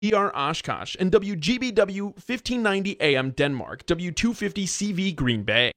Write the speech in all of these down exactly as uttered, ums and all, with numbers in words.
E R Oshkosh, and W G B W fifteen ninety A M Denmark, W two fifty C V Green Bay.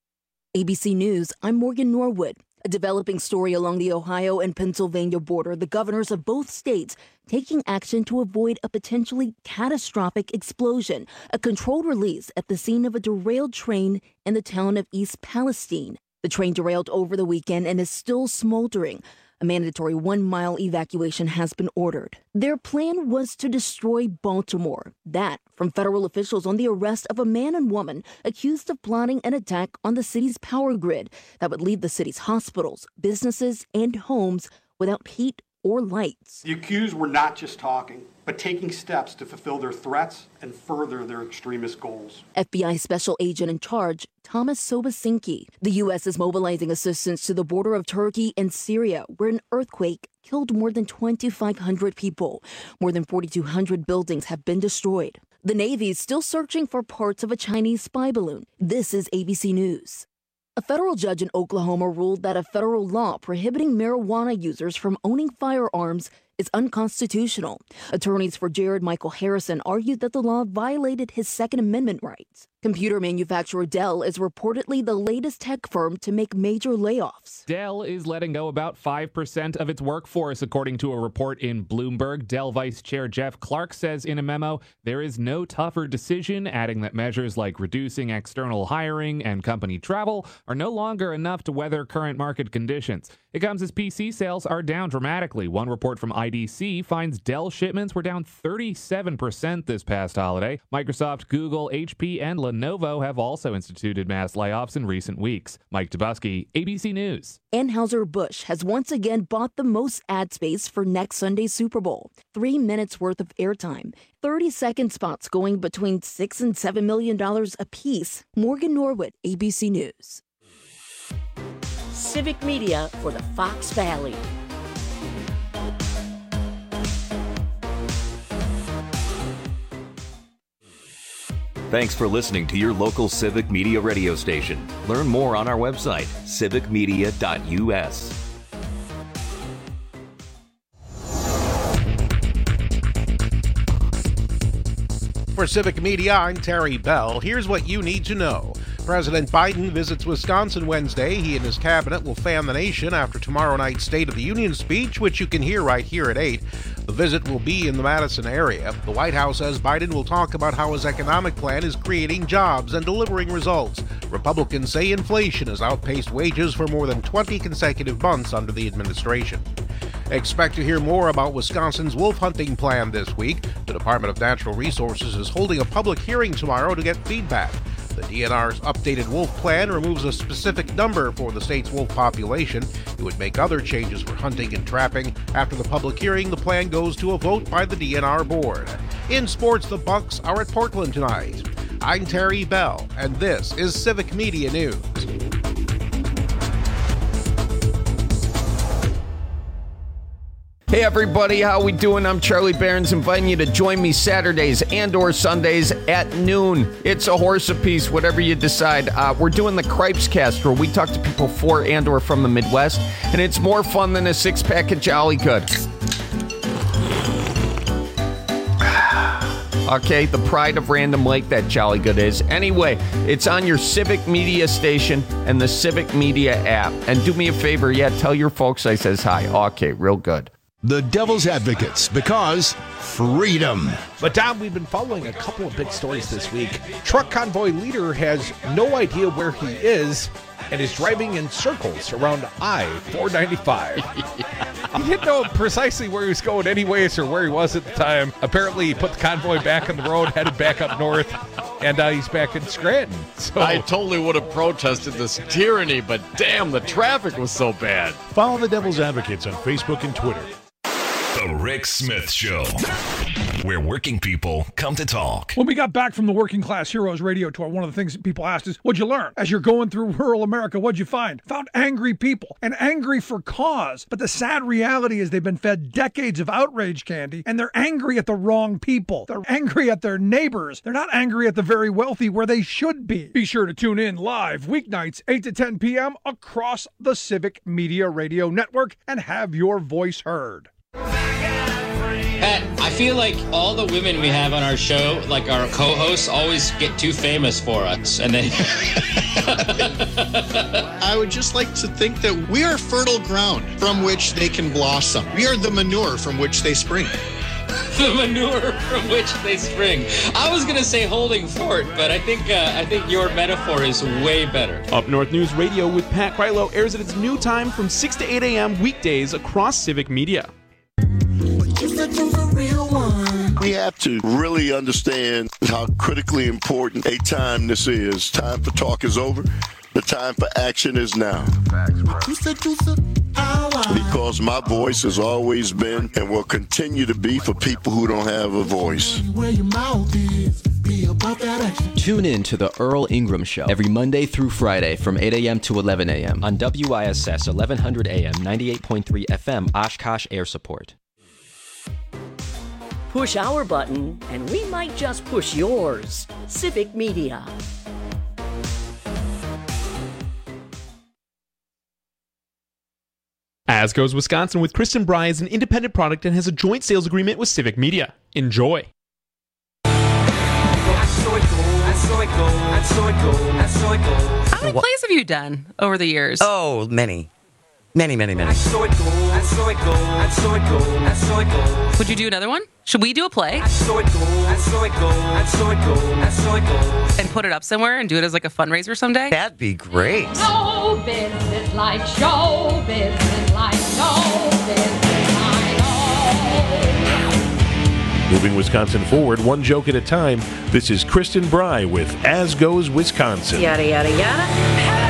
A B C News, I'm Morgan Norwood. A developing story along the Ohio and Pennsylvania border, the governors of both states taking action to avoid a potentially catastrophic explosion, a controlled release at the scene of a derailed train in the town of East Palestine. The train derailed over the weekend and is still smoldering. A mandatory one-mile evacuation has been ordered. Their plan was to destroy Baltimore. That from federal officials on the arrest of a man and woman accused of plotting an attack on the city's power grid that would leave the city's hospitals, businesses, and homes without heat or lights. The accused were not just talking, but taking steps to fulfill their threats and further their extremist goals. F B I Special Agent in Charge, Thomas Sobocinki. The U S is mobilizing assistance to the border of Turkey and Syria, where an earthquake killed more than twenty-five hundred people. More than forty-two hundred buildings have been destroyed. The Navy is still searching for parts of a Chinese spy balloon. This is A B C News. A federal judge in Oklahoma ruled that a federal law prohibiting marijuana users from owning firearms is unconstitutional. Attorneys for Jared Michael Harrison argued that the law violated his Second Amendment rights. Computer manufacturer Dell is reportedly the latest tech firm to make major layoffs. Dell is letting go about five percent of its workforce, according to a report in Bloomberg. Dell Vice Chair Jeff Clark says in a memo, there is no tougher decision, adding that measures like reducing external hiring and company travel are no longer enough to weather current market conditions. It comes as P C sales are down dramatically. One report from I D C finds Dell shipments were down thirty-seven percent this past holiday. Microsoft, Google, H P, and Lenovo have also instituted mass layoffs in recent weeks. Mike Tobusky, A B C News. Anheuser-Busch has once again bought the most ad space for next Sunday's Super Bowl. Three minutes worth of airtime. thirty-second spots going between six and seven million dollars apiece. Morgan Norwood, A B C News. Civic Media for the Fox Valley. Thanks for listening to your local Civic Media radio station. Learn more on our website, civic media dot u s. For Civic Media, I'm Terry Bell. Here's what you need to know. President Biden visits Wisconsin Wednesday. He and his cabinet will fan the nation after tomorrow night's State of the Union speech, which you can hear right here at eight. The visit will be in the Madison area. The White House says Biden will talk about how his economic plan is creating jobs and delivering results. Republicans say inflation has outpaced wages for more than twenty consecutive months under the administration. Expect to hear more about Wisconsin's wolf hunting plan this week. The Department of Natural Resources is holding a public hearing tomorrow to get feedback. The D N R's updated wolf plan removes a specific number for the state's wolf population. It would make other changes for hunting and trapping. After the public hearing, the plan goes to a vote by the D N R board. In sports, the Bucks are at Portland tonight. I'm Terry Bell, and this is Civic Media News. Hey everybody, how we doing? I'm Charlie Barons, inviting you to join me Saturdays and or Sundays at noon. It's a horse apiece, whatever you decide. Uh, we're doing the Cripes Cast, where we talk to people for and or from the Midwest, and it's more fun than a six-pack of Jolly Good. Okay, the pride of Random Lake, that Jolly Good is. Anyway, it's on your Civic Media station and the Civic Media app. And do me a favor, yeah, tell your folks I says hi. Okay, real good. The Devil's Advocates, because freedom. But Dom, we've been following a couple of big stories this week. Truck convoy leader has no idea where he is and is driving in circles around I four ninety-five. Yeah. He didn't know precisely where he was going anyways or where he was at the time. Apparently he put the convoy back on the road, headed back up north, and uh, he's back in Scranton. So I totally would have protested this tyranny, but damn, the traffic was so bad. Follow the Devil's Advocates on Facebook and Twitter. The Rick Smith Show, where working people come to talk. When we got back from the Working Class Heroes radio tour, one of the things that people asked is, what'd you learn? As you're going through rural America, what'd you find? Found angry people, and angry for cause. But the sad reality is they've been fed decades of outrage candy, and they're angry at the wrong people. They're angry at their neighbors. They're not angry at the very wealthy where they should be. Be sure to tune in live weeknights, eight to ten p.m. across the Civic Media Radio Network and have your voice heard. Pat, I feel like all the women we have on our show, like our co-hosts, always get too famous for us. And then I would just like to think that we are fertile ground from which they can blossom. We are the manure from which they spring. The manure from which they spring. I was gonna say holding fort, but I think uh, I think your metaphor is way better. Up North News Radio with Pat Krylo airs at its new time from six to eight a.m. weekdays across Civic Media. We have to really understand how critically important a time this is. Time for talk is over. The time for action is now. Because my voice has always been and will continue to be for people who don't have a voice. Tune in to the Earl Ingram Show every Monday through Friday from eight a.m. to eleven a.m. on W I S S eleven hundred A M ninety-eight point three F M Oshkosh Air Support. Push our button, and we might just push yours. Civic Media. As Goes Wisconsin with Kristen Bry is an independent product and has a joint sales agreement with Civic Media. Enjoy. How many plays have you done over the years? Oh, many. Many, many, many. Would you do another one? Should we do a play? And put it up somewhere and do it as like a fundraiser someday? That'd be great. Show business like show business like show business like oh. Moving Wisconsin forward, one joke at a time. This is Kristen Bry with As Goes Wisconsin. Yada, yada, yada.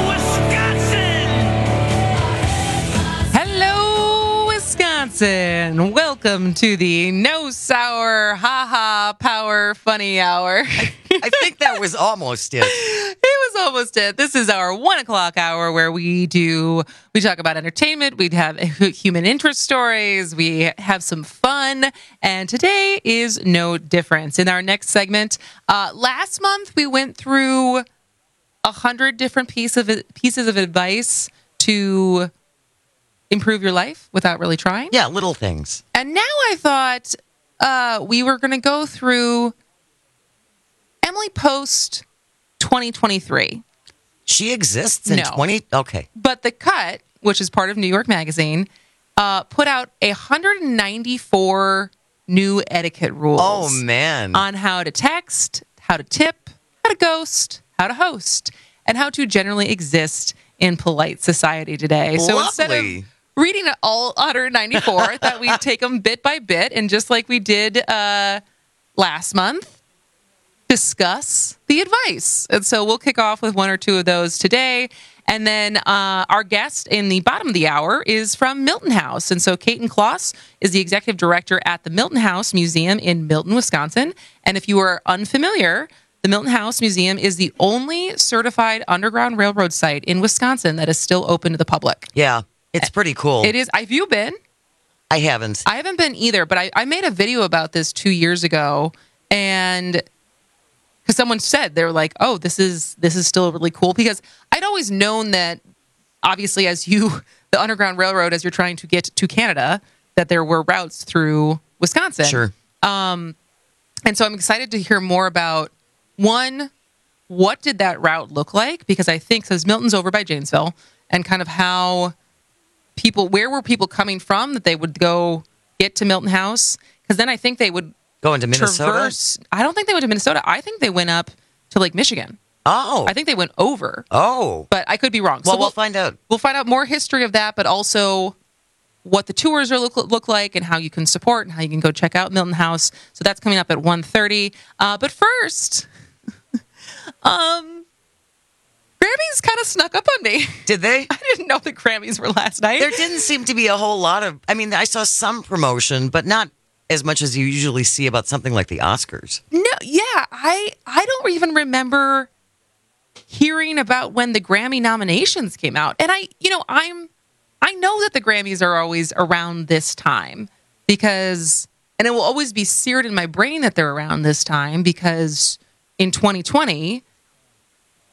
Wisconsin. Welcome to the No Sour Ha-Ha Power Funny Hour. I, I think that was almost it. It was almost it. This is our one o'clock hour where we do, we talk about entertainment, we have human interest stories, we have some fun, and today is no difference. In our next segment, uh, last month we went through a hundred different piece of, pieces of advice to improve your life without really trying. Yeah, little things. And now I thought uh, we were going to go through Emily Post twenty twenty-three. She exists in no. twenty... Okay. But The Cut, which is part of New York Magazine, uh, put out one hundred ninety-four new etiquette rules. Oh, man. On how to text, how to tip, how to ghost, how to host, and how to generally exist in polite society today. So Lovely. Instead of reading all one hundred ninety-four, I thought we'd take them bit by bit, and just like we did uh, last month, discuss the advice. And so we'll kick off with one or two of those today. And then uh, our guest in the bottom of the hour is from Milton House. And so Kaiten Kloss is the executive director at the Milton House Museum in Milton, Wisconsin. And if you are unfamiliar, the Milton House Museum is the only certified Underground Railroad site in Wisconsin that is still open to the public. Yeah, it's pretty cool. It is. Have you been? I haven't. I haven't been either, but I, I made a video about this two years ago, and because someone said, they were like, oh, this is this is still really cool, because I'd always known that, obviously, as you, the Underground Railroad, as you're trying to get to Canada, that there were routes through Wisconsin. Sure. Um, and so I'm excited to hear more about, one, what did that route look like? Because I think, because Milton's over by Janesville, and kind of how people, where were people coming from that they would go get to Milton House? Because then I think they would go into Minnesota. Traverse, I don't think they went to Minnesota. I think they went up to Lake Michigan. Oh. I think they went over. Oh. But I could be wrong. Well, so we'll, we'll find out. We'll find out more history of that, but also what the tours are look, look like and how you can support and how you can go check out Milton House. So that's coming up at one thirty. Uh, but first, um, Grammys kind of snuck up on me. Did they? I didn't know the Grammys were last night. There didn't seem to be a whole lot of, I mean, I saw some promotion, but not as much as you usually see about something like the Oscars. No, yeah, I I don't even remember hearing about when the Grammy nominations came out. And I, you know, I'm I know that the Grammys are always around this time because, and it will always be seared in my brain that they're around this time because in twenty twenty,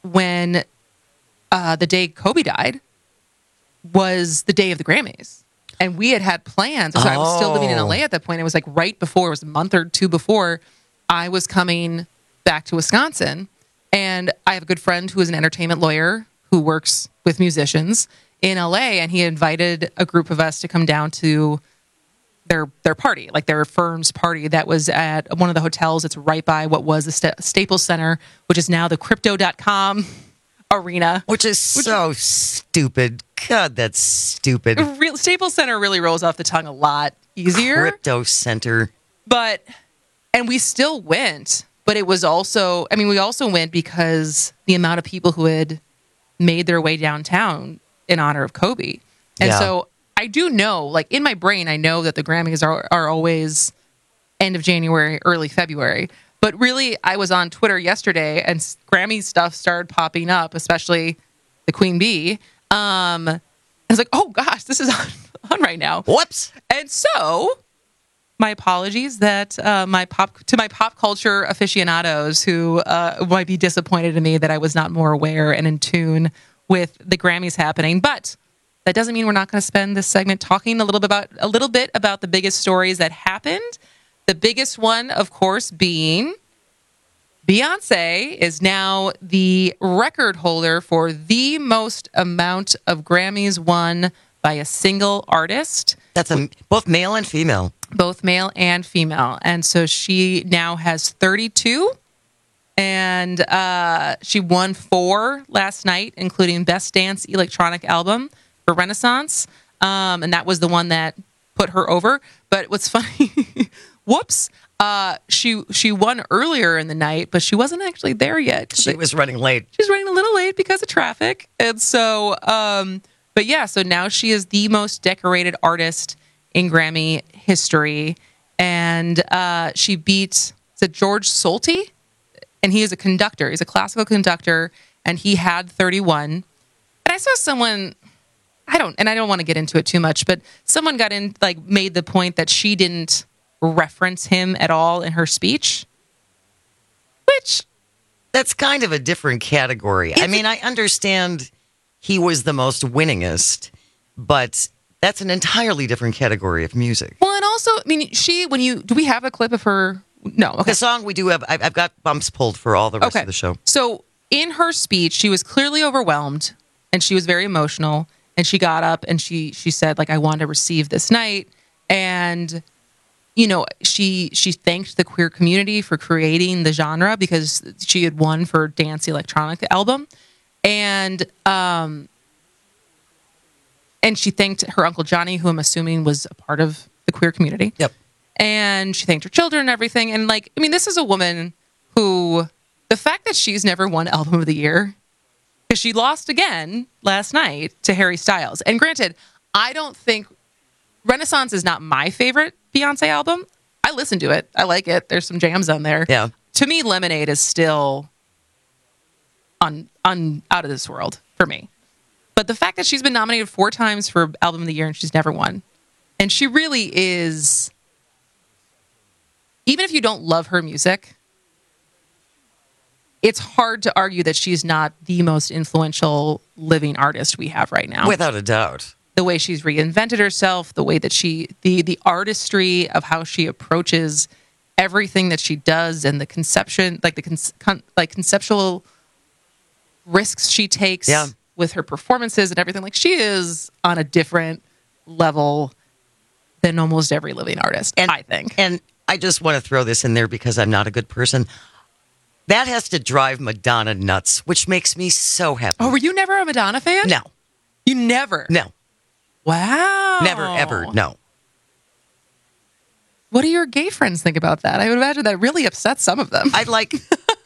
when uh, the day Kobe died, was the day of the Grammys. And we had had plans. So I was still living in L A at that point. It was like right before, it was a month or two before I was coming back to Wisconsin. And I have a good friend who is an entertainment lawyer who works with musicians in L A. And he invited a group of us to come down to their their party, like their firm's party that was at one of the hotels that's right by what was the St- Staples Center, which is now the Crypto dot com arena. Which is so stupid. God, that's stupid. Real, Staples Center really rolls off the tongue a lot easier. Crypto Center. But, and we still went, but it was also, I mean, we also went because the amount of people who had made their way downtown in honor of Kobe. And Yeah. so I do know, like in my brain, I know that the Grammys are, are always end of January, early February. But really, I was on Twitter yesterday and Grammy stuff started popping up, especially the Queen Bee. Um, I was like, oh gosh, this is on, on right now. Whoops. And so, my apologies that uh, my pop to my pop culture aficionados who uh, might be disappointed in me that I was not more aware and in tune with the Grammys happening. But that doesn't mean we're not going to spend this segment talking a little bit about a little bit about the biggest stories that happened. The biggest one, of course, being Beyonce is now the record holder for the most amount of Grammys won by a single artist. That's a, both male and female. Both male and female. And so she now has thirty-two. And uh, she won four last night, including Best Dance Electronic Album for Renaissance. Um, and that was the one that put her over. But what's funny, whoops, uh, she she won earlier in the night, but she wasn't actually there yet. She was running late. She's running a little late because of traffic. And so, um, but yeah, so now she is the most decorated artist in Grammy history. And uh, she beat, is it George Solti? And he is a conductor. He's a classical conductor, and he had thirty-one. And I saw someone, I don't, and I don't want to get into it too much, but someone got in, like, made the point that she didn't reference him at all in her speech, which that's kind of a different category. I mean, I understand he was the most winningest, but that's an entirely different category of music. Well, and also, I mean, she, when you, do we have a clip of her? No. Okay. The song we do have, I've, I've got bumps pulled for all the rest Okay. of the show. So in her speech, she was clearly overwhelmed and she was very emotional. And she got up and she she said, like, I want to receive this night. And, you know, she she thanked the queer community for creating the genre because she had won for Dance Electronic Album. And um and she thanked her Uncle Johnny, who I'm assuming was a part of the queer community. Yep. And she thanked her children and everything. And, like, I mean, this is a woman who, the fact that she's never won Album of the Year, because she lost again last night to Harry Styles. And granted, I don't think Renaissance is not my favorite Beyonce album. I listen to it. I like it. There's some jams on there. Yeah. To me, Lemonade is still on on out of this world for me. But the fact that she's been nominated four times for Album of the Year and she's never won. And she really is, even if you don't love her music, it's hard to argue that she's not the most influential living artist we have right now. Without a doubt. The way she's reinvented herself, the way that she, the the artistry of how she approaches everything that she does, and the conception, like the con, con, like conceptual risks she takes yeah. with her performances and everything. Like, she is on a different level than almost every living artist, and, I think. And I just want to throw this in there because I'm not a good person. That has to drive Madonna nuts, which makes me so happy. Oh, were you never a Madonna fan? No. You never? No. Wow. Never, ever, no. What do your gay friends think about that? I would imagine that really upsets some of them. I like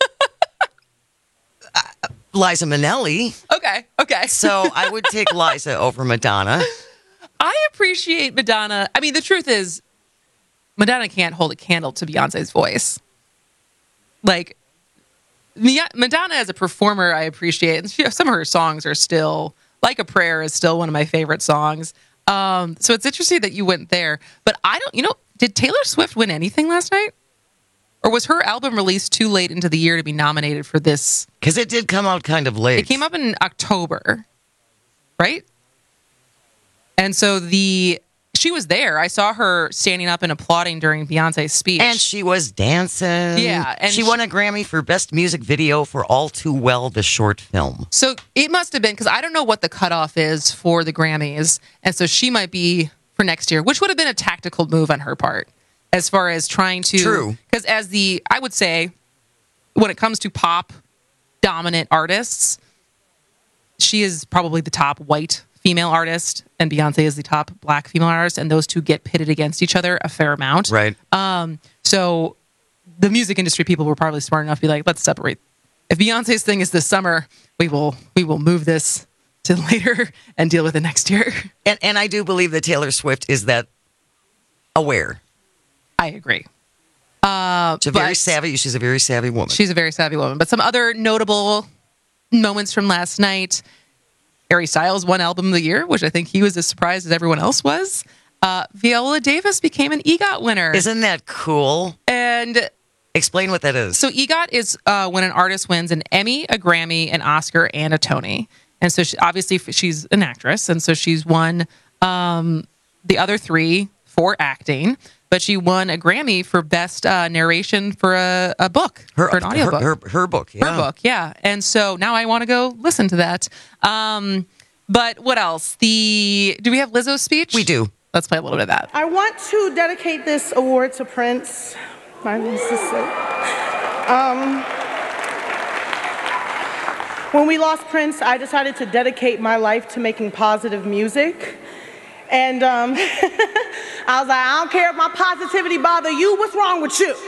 uh, Liza Minnelli. Okay, okay. So I would take Liza over Madonna. I appreciate Madonna. I mean, the truth is, Madonna can't hold a candle to Beyonce's voice. Like, Madonna as a performer, I appreciate. And she, some of her songs are still, Like a Prayer is still one of my favorite songs. Um, so it's interesting that you went there. But I don't, you know, did Taylor Swift win anything last night? Or was her album released too late into the year to be nominated for this? Because it did come out kind of late. It came up in October, right? And so the she was there. I saw her standing up and applauding during Beyonce's speech. And she was dancing. Yeah. And she, she won a Grammy for Best Music Video for All Too Well, the short film. So it must have been, because I don't know what the cutoff is for the Grammys. And so she might be for next year, which would have been a tactical move on her part as far as trying to. True. Because as the, I would say, when it comes to pop dominant artists, she is probably the top white female artist, and Beyonce is the top black female artist, and those two get pitted against each other a fair amount. Right. Um, so the music industry people were probably smart enough to be like, let's separate. If Beyonce's thing is this summer, we will we will move this to later and deal with it next year. And and I do believe that Taylor Swift is that aware. I agree. Uh, she's a very savvy. She's a very savvy woman. She's a very savvy woman. But some other notable moments from last night. Harry Styles won Album of the Year, which I think he was as surprised as everyone else was. Uh, Viola Davis became an EGOT winner. Isn't that cool? And explain what that is. So EGOT is uh, when an artist wins an Emmy, a Grammy, an Oscar, and a Tony. And so she, obviously she's an actress, and so she's won um, the other three for acting. But she won a Grammy for best uh, narration for a, a book, her, for an audiobook. Her, her, her book, yeah. Her book, yeah. And so now I want to go listen to that. Um, but what else? The do we have Lizzo's speech? We do. Let's play a little bit of that. I want to dedicate this award to Prince, my assistant. Um, when we lost Prince, I decided to dedicate my life to making positive music. And um, I was like, I don't care if my positivity bother you. What's wrong with you?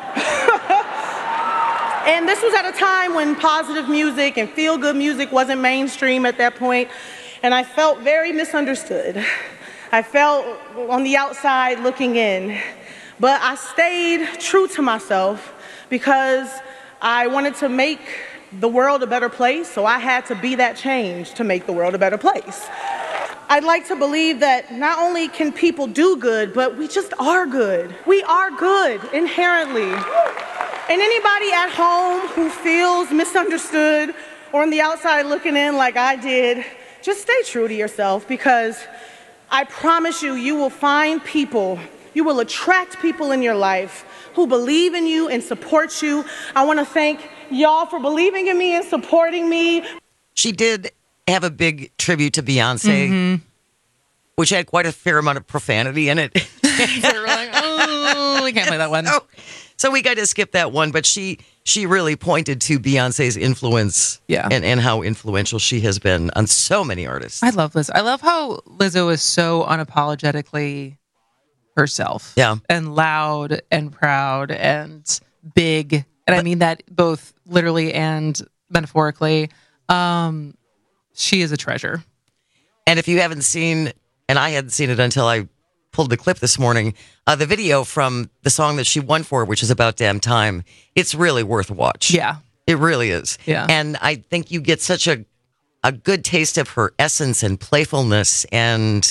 And this was at a time when positive music and feel-good music wasn't mainstream at that point. And I felt very misunderstood. I felt on the outside looking in. But I stayed true to myself because I wanted to make the world a better place. So I had to be that change to make the world a better place. I'd like to believe that not only can people do good, but we just are good. We are good inherently. And anybody at home who feels misunderstood or on the outside looking in like I did, just stay true to yourself, because I promise you, you will find people, you will attract people in your life who believe in you and support you. I want to thank y'all for believing in me and supporting me. She did have a big tribute to Beyonce, mm-hmm. which had quite a fair amount of profanity in it. So we're like, oh, we can't play that one. So, so we got to skip that one, but she she really pointed to Beyonce's influence, yeah. and, and how influential she has been on so many artists. I love Lizzo. I love how Lizzo is so unapologetically herself. Yeah. And loud and proud and big. And but, I mean that both literally and metaphorically. Um, she is a treasure. And if you haven't seen, and I hadn't seen it until I pulled the clip this morning, uh, the video from the song that she won for, which is About Damn Time, it's really worth a watch. Yeah. It really is. Yeah. And I think you get such a, a good taste of her essence and playfulness, and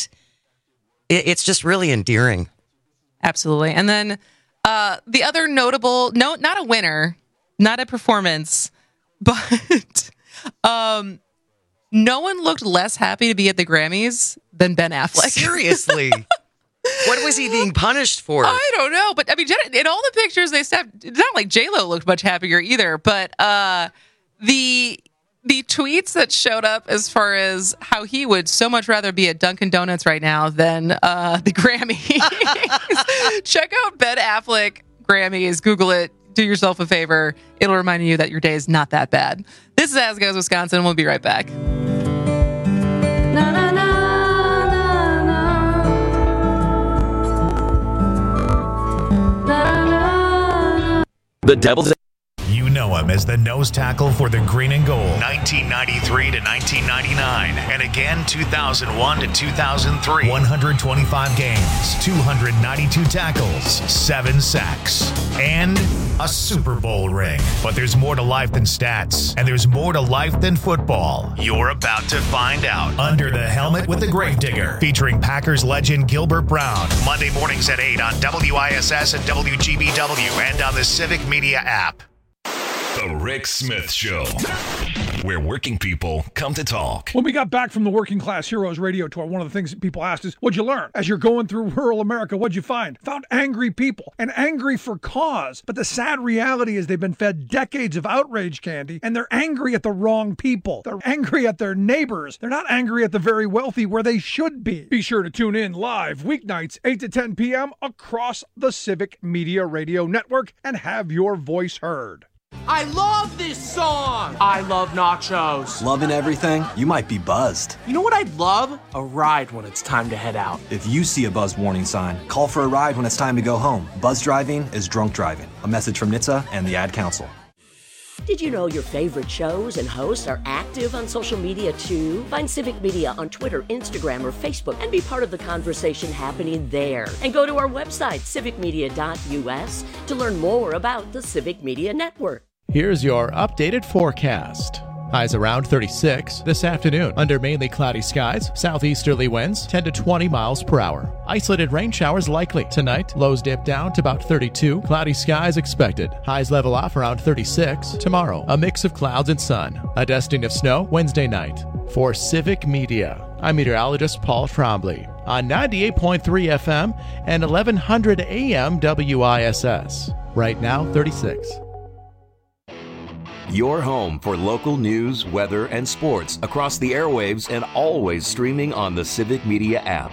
it, it's just really endearing. Absolutely. And then uh, the other notable, no, not a winner, not a performance, but um, no one looked less happy to be at the Grammys than Ben Affleck. Seriously. What was he being punished for? I don't know. But I mean, in all the pictures they snapped, it's not like J-Lo looked much happier either. But uh, the the tweets that showed up as far as how he would so much rather be at Dunkin' Donuts right now than uh, the Grammys. Check out Ben Affleck Grammys. Google it. Do yourself a favor. It'll remind you that your day is not that bad. This is As Goes Wisconsin. We'll be right back. Na, na, na, na, na. Na, na, na. The Devil's... You know him as the nose tackle for the Green and Gold, nineteen ninety-three to nineteen ninety-nine, and again two thousand one to two thousand three. one hundred twenty-five games, two hundred ninety-two tackles, seven sacks, and a Super Bowl ring. But there's more to life than stats, and there's more to life than football. You're about to find out. Under the Helmet with the Gravedigger, featuring Packers legend Gilbert Brown. Monday mornings at eight on W I S S and W G B W and on the Civic Media app. The Rick Smith Show. where working people come to talk. When we got back from the Working Class Heroes radio tour, one of the things that people asked is, what'd you learn? As you're going through rural America, what'd you find? Found angry people, and angry for cause. But the sad reality is they've been fed decades of outrage candy, and they're angry at the wrong people. They're angry at their neighbors. They're not angry at the very wealthy where they should be. Be sure to tune in live weeknights, eight to ten p.m. across the Civic Media Radio Network and have your voice heard. I love this song! I love nachos. Loving everything? You might be buzzed. You know what I'd love? A ride when it's time to head out. If you see a buzz warning sign, call for a ride when it's time to go home. Buzz driving is drunk driving. A message from N H T S A and the Ad Council. Did you know your favorite shows and hosts are active on social media too? Find Civic Media on Twitter, Instagram, or Facebook and be part of the conversation happening there. And go to our website, civic media dot u s, to learn more about the Civic Media Network. Here's your updated forecast. Highs around thirty-six this afternoon. Under mainly cloudy skies, southeasterly winds ten to twenty miles per hour. Isolated rain showers likely. Tonight, lows dip down to about thirty-two. Cloudy skies expected. Highs level off around thirty-six. Tomorrow, a mix of clouds and sun. A dusting of snow Wednesday night. For Civic Media, I'm meteorologist Paul Trombley on ninety-eight point three F M and eleven hundred A M W I S S. Right now, thirty-six. Your home for local news, weather, and sports across the airwaves and always streaming on the Civic Media app.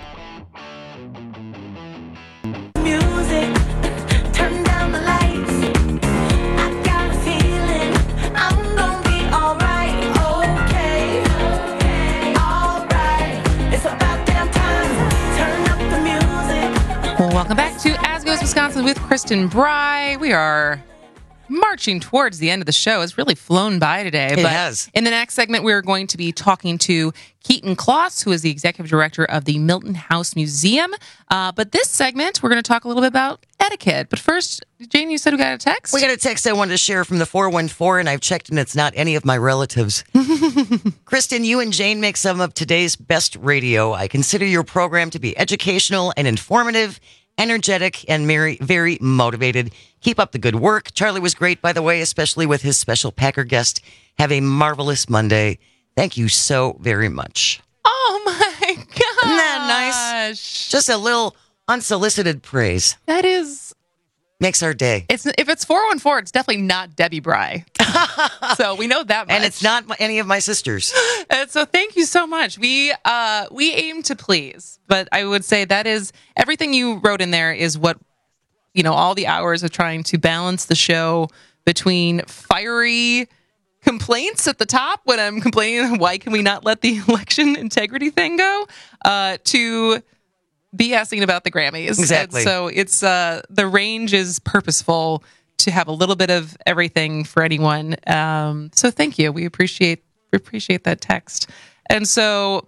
Music, turn down the lights. I got a feeling I'm gonna be alright, okay, okay, alright. It's about damn time. Turn up the music. Well, welcome back to As Goes Wisconsin with Kristen Bry. We are marching towards the end of the show. It's really flown by today. It but has. In the next segment, we're going to be talking to Keaton Kloss, who is the executive director of the Milton House Museum. Uh, but this segment, we're going to talk a little bit about etiquette. But first, Jane, you said we got a text? We got a text I wanted to share from the four one four, and I've checked, and it's not any of my relatives. Kristen, you and Jane make some of today's best radio. I consider your program to be educational and informative, energetic, and very, very motivated. Keep up the good work. Charlie was great, by the way, especially with his special Packer guest. Have a marvelous Monday. Thank you so very much. Oh, my gosh. Isn't that nice? Just a little unsolicited praise. That is... Makes our day. It's If it's four one four, it's definitely not Debbie Bry. So we know that much. And it's not any of my sisters. And so thank you so much. We uh, we aim to please, but I would say that is everything you wrote in there is what, you know, all the hours of trying to balance the show between fiery complaints at the top when I'm complaining, why can we not let the election integrity thing go, uh, to BSing about the Grammys. Exactly. And so it's uh, the range is purposeful to have a little bit of everything for anyone. Um, so thank you. We appreciate we appreciate that text. And so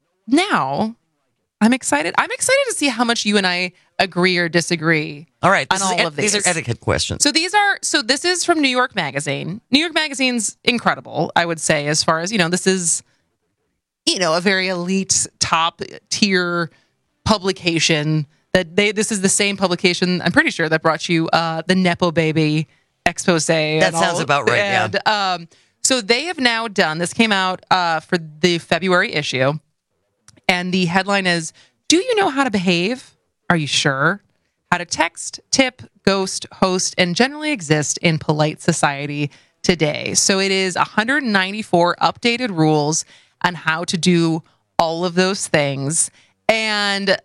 now I'm excited. I'm excited to see how much you and I agree or disagree. All right. On all is, of these. These are etiquette questions. So these are so this is from New York Magazine. New York Magazine's incredible, I would say, as far as, you know, this is, you know, a very elite top tier publication that they this is the same publication, I'm pretty sure, that brought you uh the Nepo Baby expose. That sounds about right. And, yeah. Um, so they have now done this came out uh for the February issue, and the headline is, "Do you know how to behave? Are you sure? How to text, tip, ghost, host, and generally exist in polite society today." So it is one hundred ninety-four updated rules on how to do all of those things. And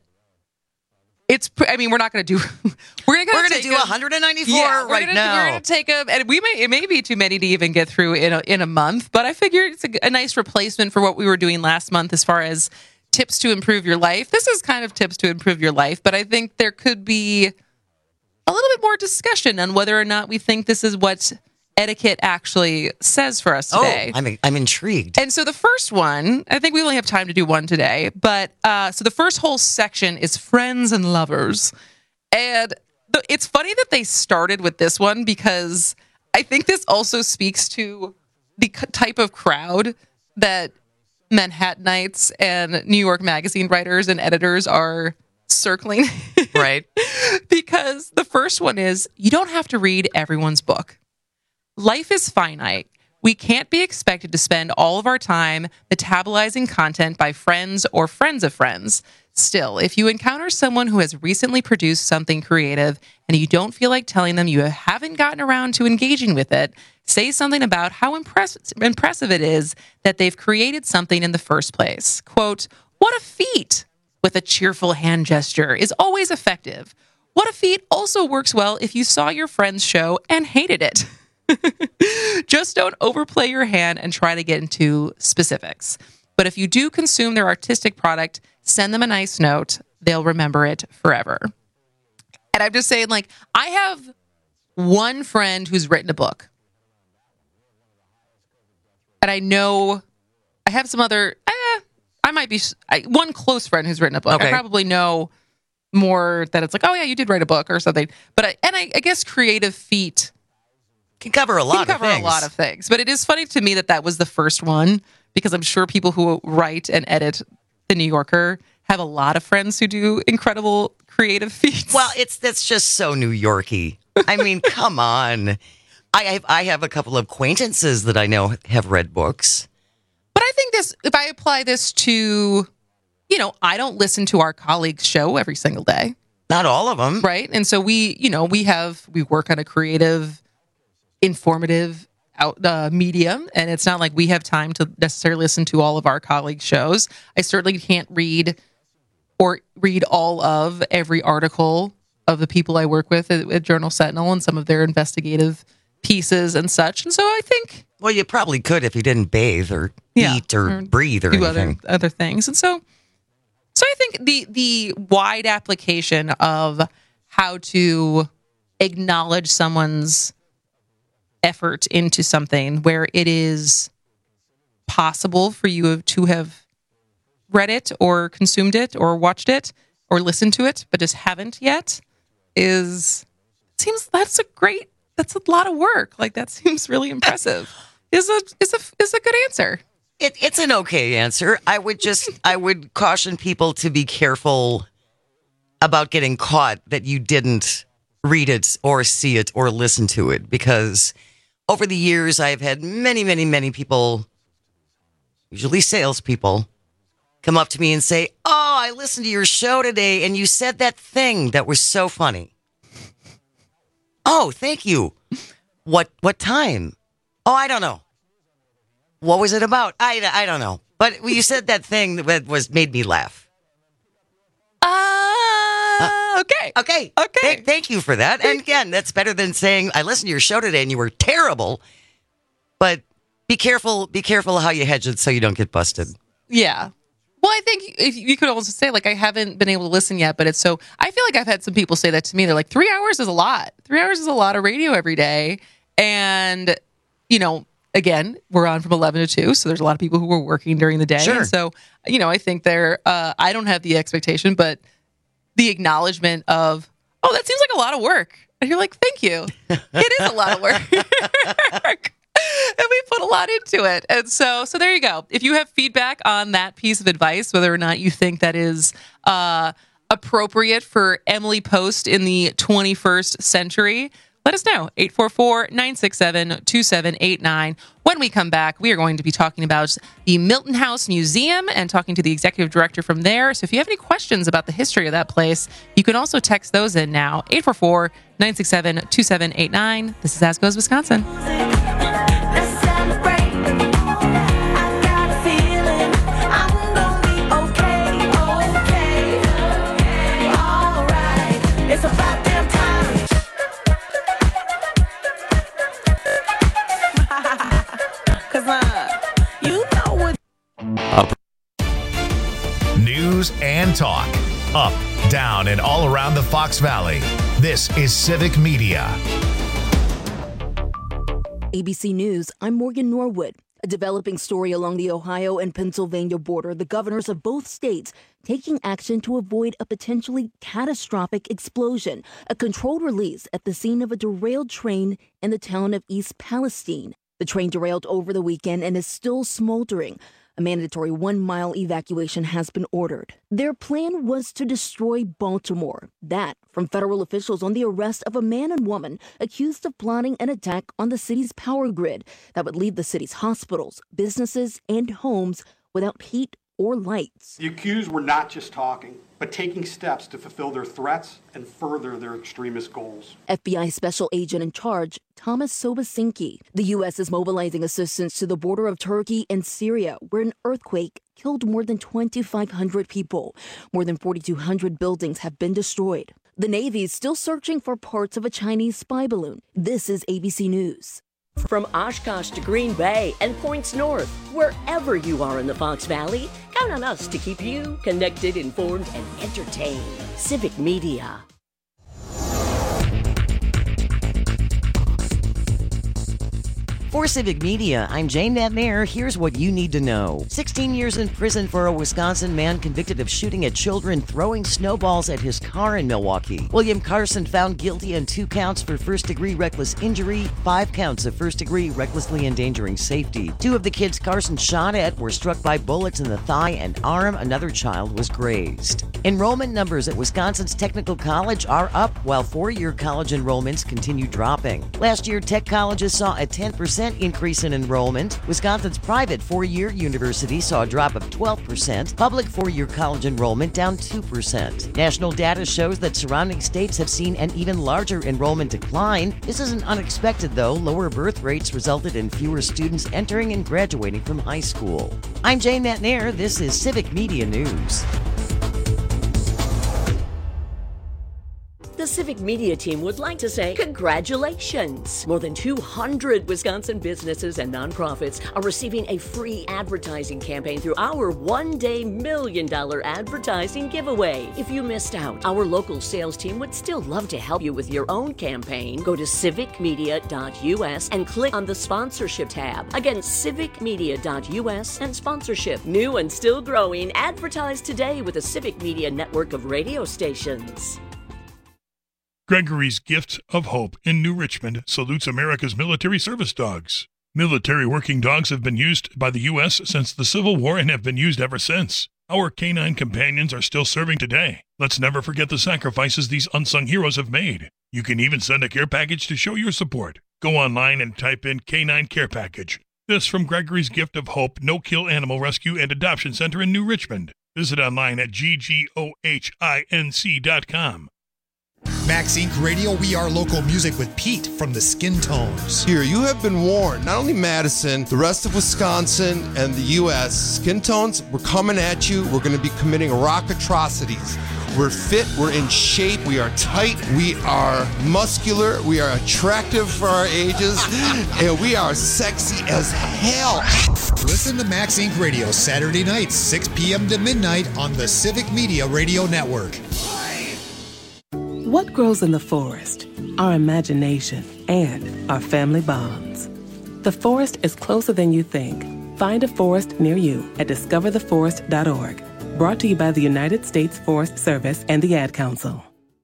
it's, I mean, we're not going to do, we're going we're to do one hundred ninety-four yeah, right gonna, now. We're going to take a, and we may, it may be too many to even get through in a, in a month, but I figured it's a, a nice replacement for what we were doing last month as far as tips to improve your life. This is kind of tips to improve your life, but I think there could be a little bit more discussion on whether or not we think this is what etiquette actually says for us today. Oh, I'm I'm intrigued. And so the first one, I think we only have time to do one today, but uh, so the first whole section is friends and lovers. And the, it's funny that they started with this one because I think this also speaks to the c- type of crowd that Manhattanites and New York Magazine writers and editors are circling. Right. Because the first one is, you don't have to read everyone's book. Life is finite. We can't be expected to spend all of our time metabolizing content by friends or friends of friends. Still, if you encounter someone who has recently produced something creative and you don't feel like telling them you haven't gotten around to engaging with it, say something about how impress- impressive it is that they've created something in the first place. Quote, "What a feat!" with a cheerful hand gesture is always effective. What a feat also works well if you saw your friend's show and hated it. Just don't overplay your hand and try to get into specifics. But if you do consume their artistic product, send them a nice note. They'll remember it forever. And I'm just saying, like, I have one friend who's written a book. And I know I have some other, eh, I might be, I, one close friend who's written a book. Okay. I probably know more that it's like, oh yeah, you did write a book or something. But I, and I, I guess creative feat can cover a lot can of cover things. a lot of things. But it is funny to me that that was the first one, because I'm sure people who write and edit The New Yorker have a lot of friends who do incredible creative feats. Well, it's that's just so New Yorky. I mean, come on. I have, I have a couple of acquaintances that I know have read books. But I think this, if I apply this to, you know, I don't listen to our colleagues' show every single day. Not all of them. Right. And so we, you know, we have, we work on a creative, informative out uh, medium, and it's not like we have time to necessarily listen to all of our colleagues' shows. I certainly can't read or read all of every article of the people I work with at, at Journal Sentinel and some of their investigative pieces and such. And so I think, well, you probably could if you didn't bathe or Yeah, eat or, or breathe or do anything. other other things. And so, so I think the the wide application of how to acknowledge someone's effort into something where it is possible for you to have read it or consumed it or watched it or listened to it, but just haven't yet, is seems that's a great that's a lot of work. Like, that seems really impressive. Is a is a is a good answer. It, it's an okay answer. I would just I would caution people to be careful about getting caught that you didn't read it or see it or listen to it, because over the years I've had many, many, many people, usually salespeople, come up to me and say, "Oh, I listened to your show today and you said that thing that was so funny." "Oh, thank you. What what time?" "Oh, I don't know." "What was it about?" I, I don't know. But you said that thing that was made me laugh. Uh, okay. Okay. Okay. Th- thank you for that. And again, that's better than saying, "I listened to your show today and you were terrible." But be careful, be careful how you hedge it so you don't get busted. Yeah. Well, I think if you could also say, like, I haven't been able to listen yet, but it's so, I feel like I've had some people say that to me. They're like, three hours is a lot. Three hours is a lot of radio every day. And, you know, again, we're on from eleven to two, so there's a lot of people who are working during the day. Sure. And so, you know, I think they're, uh, I don't have the expectation, but the acknowledgement of, oh, that seems like a lot of work. And you're like, thank you. It is a lot of work. And we put a lot into it. And so, so there you go. If you have feedback on that piece of advice, whether or not you think that is uh, appropriate for Emily Post in the twenty-first century, let us know. eight four four, nine six seven, two seven eight nine. When we come back, we are going to be talking about the Milton House Museum and talking to the executive director from there. So if you have any questions about the history of that place, you can also text those in now. eight four four, nine six seven, two seven eight nine. This is As Goes Wisconsin. It's about damn time. Cause uh, you know what. News and talk. Up, down, and all around the Fox Valley. This is Civic Media. A B C News, I'm Morgan Norwood. A developing story along the Ohio and Pennsylvania border, the governors of both states taking action to avoid a potentially catastrophic explosion, a controlled release at the scene of a derailed train in the town of East Palestine. The train derailed over the weekend and is still smoldering. A mandatory one-mile evacuation has been ordered. Their plan was to destroy Baltimore. That from federal officials on the arrest of a man and woman accused of plotting an attack on the city's power grid that would leave the city's hospitals, businesses, and homes without heat or lights. The accused were not just talking, but taking steps to fulfill their threats and further their extremist goals. F B I Special Agent in Charge, Thomas Sobocinki. The U S is mobilizing assistance to the border of Turkey and Syria, where an earthquake killed more than twenty-five hundred people. More than forty-two hundred buildings have been destroyed. The Navy is still searching for parts of a Chinese spy balloon. This is A B C News. From Oshkosh to Green Bay and points north, wherever you are in the Fox Valley, count on us to keep you connected, informed, and entertained. Civic Media. For Civic Media, I'm Jane Natnair. Here's what you need to know. sixteen years in prison for a Wisconsin man convicted of shooting at children throwing snowballs at his car in Milwaukee. William Carson found guilty on two counts for first-degree reckless injury, five counts of first-degree recklessly endangering safety. Two of the kids Carson shot at were struck by bullets in the thigh and arm. Another child was grazed. Enrollment numbers at Wisconsin's Technical College are up, while four-year college enrollments continue dropping. Last year, tech colleges saw a ten percent increase in enrollment. Wisconsin's private four-year university saw a drop of twelve percent. Public four-year college enrollment down two percent. National data shows that surrounding states have seen an even larger enrollment decline. This isn't unexpected, though. Lower birth rates resulted in fewer students entering and graduating from high school. I'm Jane Natnair. This is Civic Media News. The Civic Media team would like to say congratulations. More than two hundred Wisconsin businesses and nonprofits are receiving a free advertising campaign through our one-day million dollar advertising giveaway. If you missed out, our local sales team would still love to help you with your own campaign. Go to civic media dot u s and click on the sponsorship tab. Again, civic media dot u s and sponsorship. New and still growing. Advertise today with the Civic Media network of radio stations. Gregory's Gift of Hope in New Richmond salutes America's military service dogs. Military working dogs have been used by the U S since the Civil War and have been used ever since. Our canine companions are still serving today. Let's never forget the sacrifices these unsung heroes have made. You can even send a care package to show your support. Go online and type in Canine Care Package. This from Gregory's Gift of Hope No-Kill Animal Rescue and Adoption Center in New Richmond. Visit online at G G O H I N C dot com. Max Incorporated. Radio, we are local music with Pete from the Skin Tones. Here, you have been warned. Not only Madison, the rest of Wisconsin and the U S Skin Tones, we're coming at you. We're going to be committing rock atrocities. We're fit, we're in shape, we are tight, we are muscular, we are attractive for our ages, and we are sexy as hell. Listen to Max Incorporated. Radio Saturday nights, six p.m. to midnight on the Civic Media Radio Network. What grows in the forest? Our imagination and our family bonds. The forest is closer than you think. Find a forest near you at discover the forest dot org. Brought to you by the United States Forest Service and the Ad Council.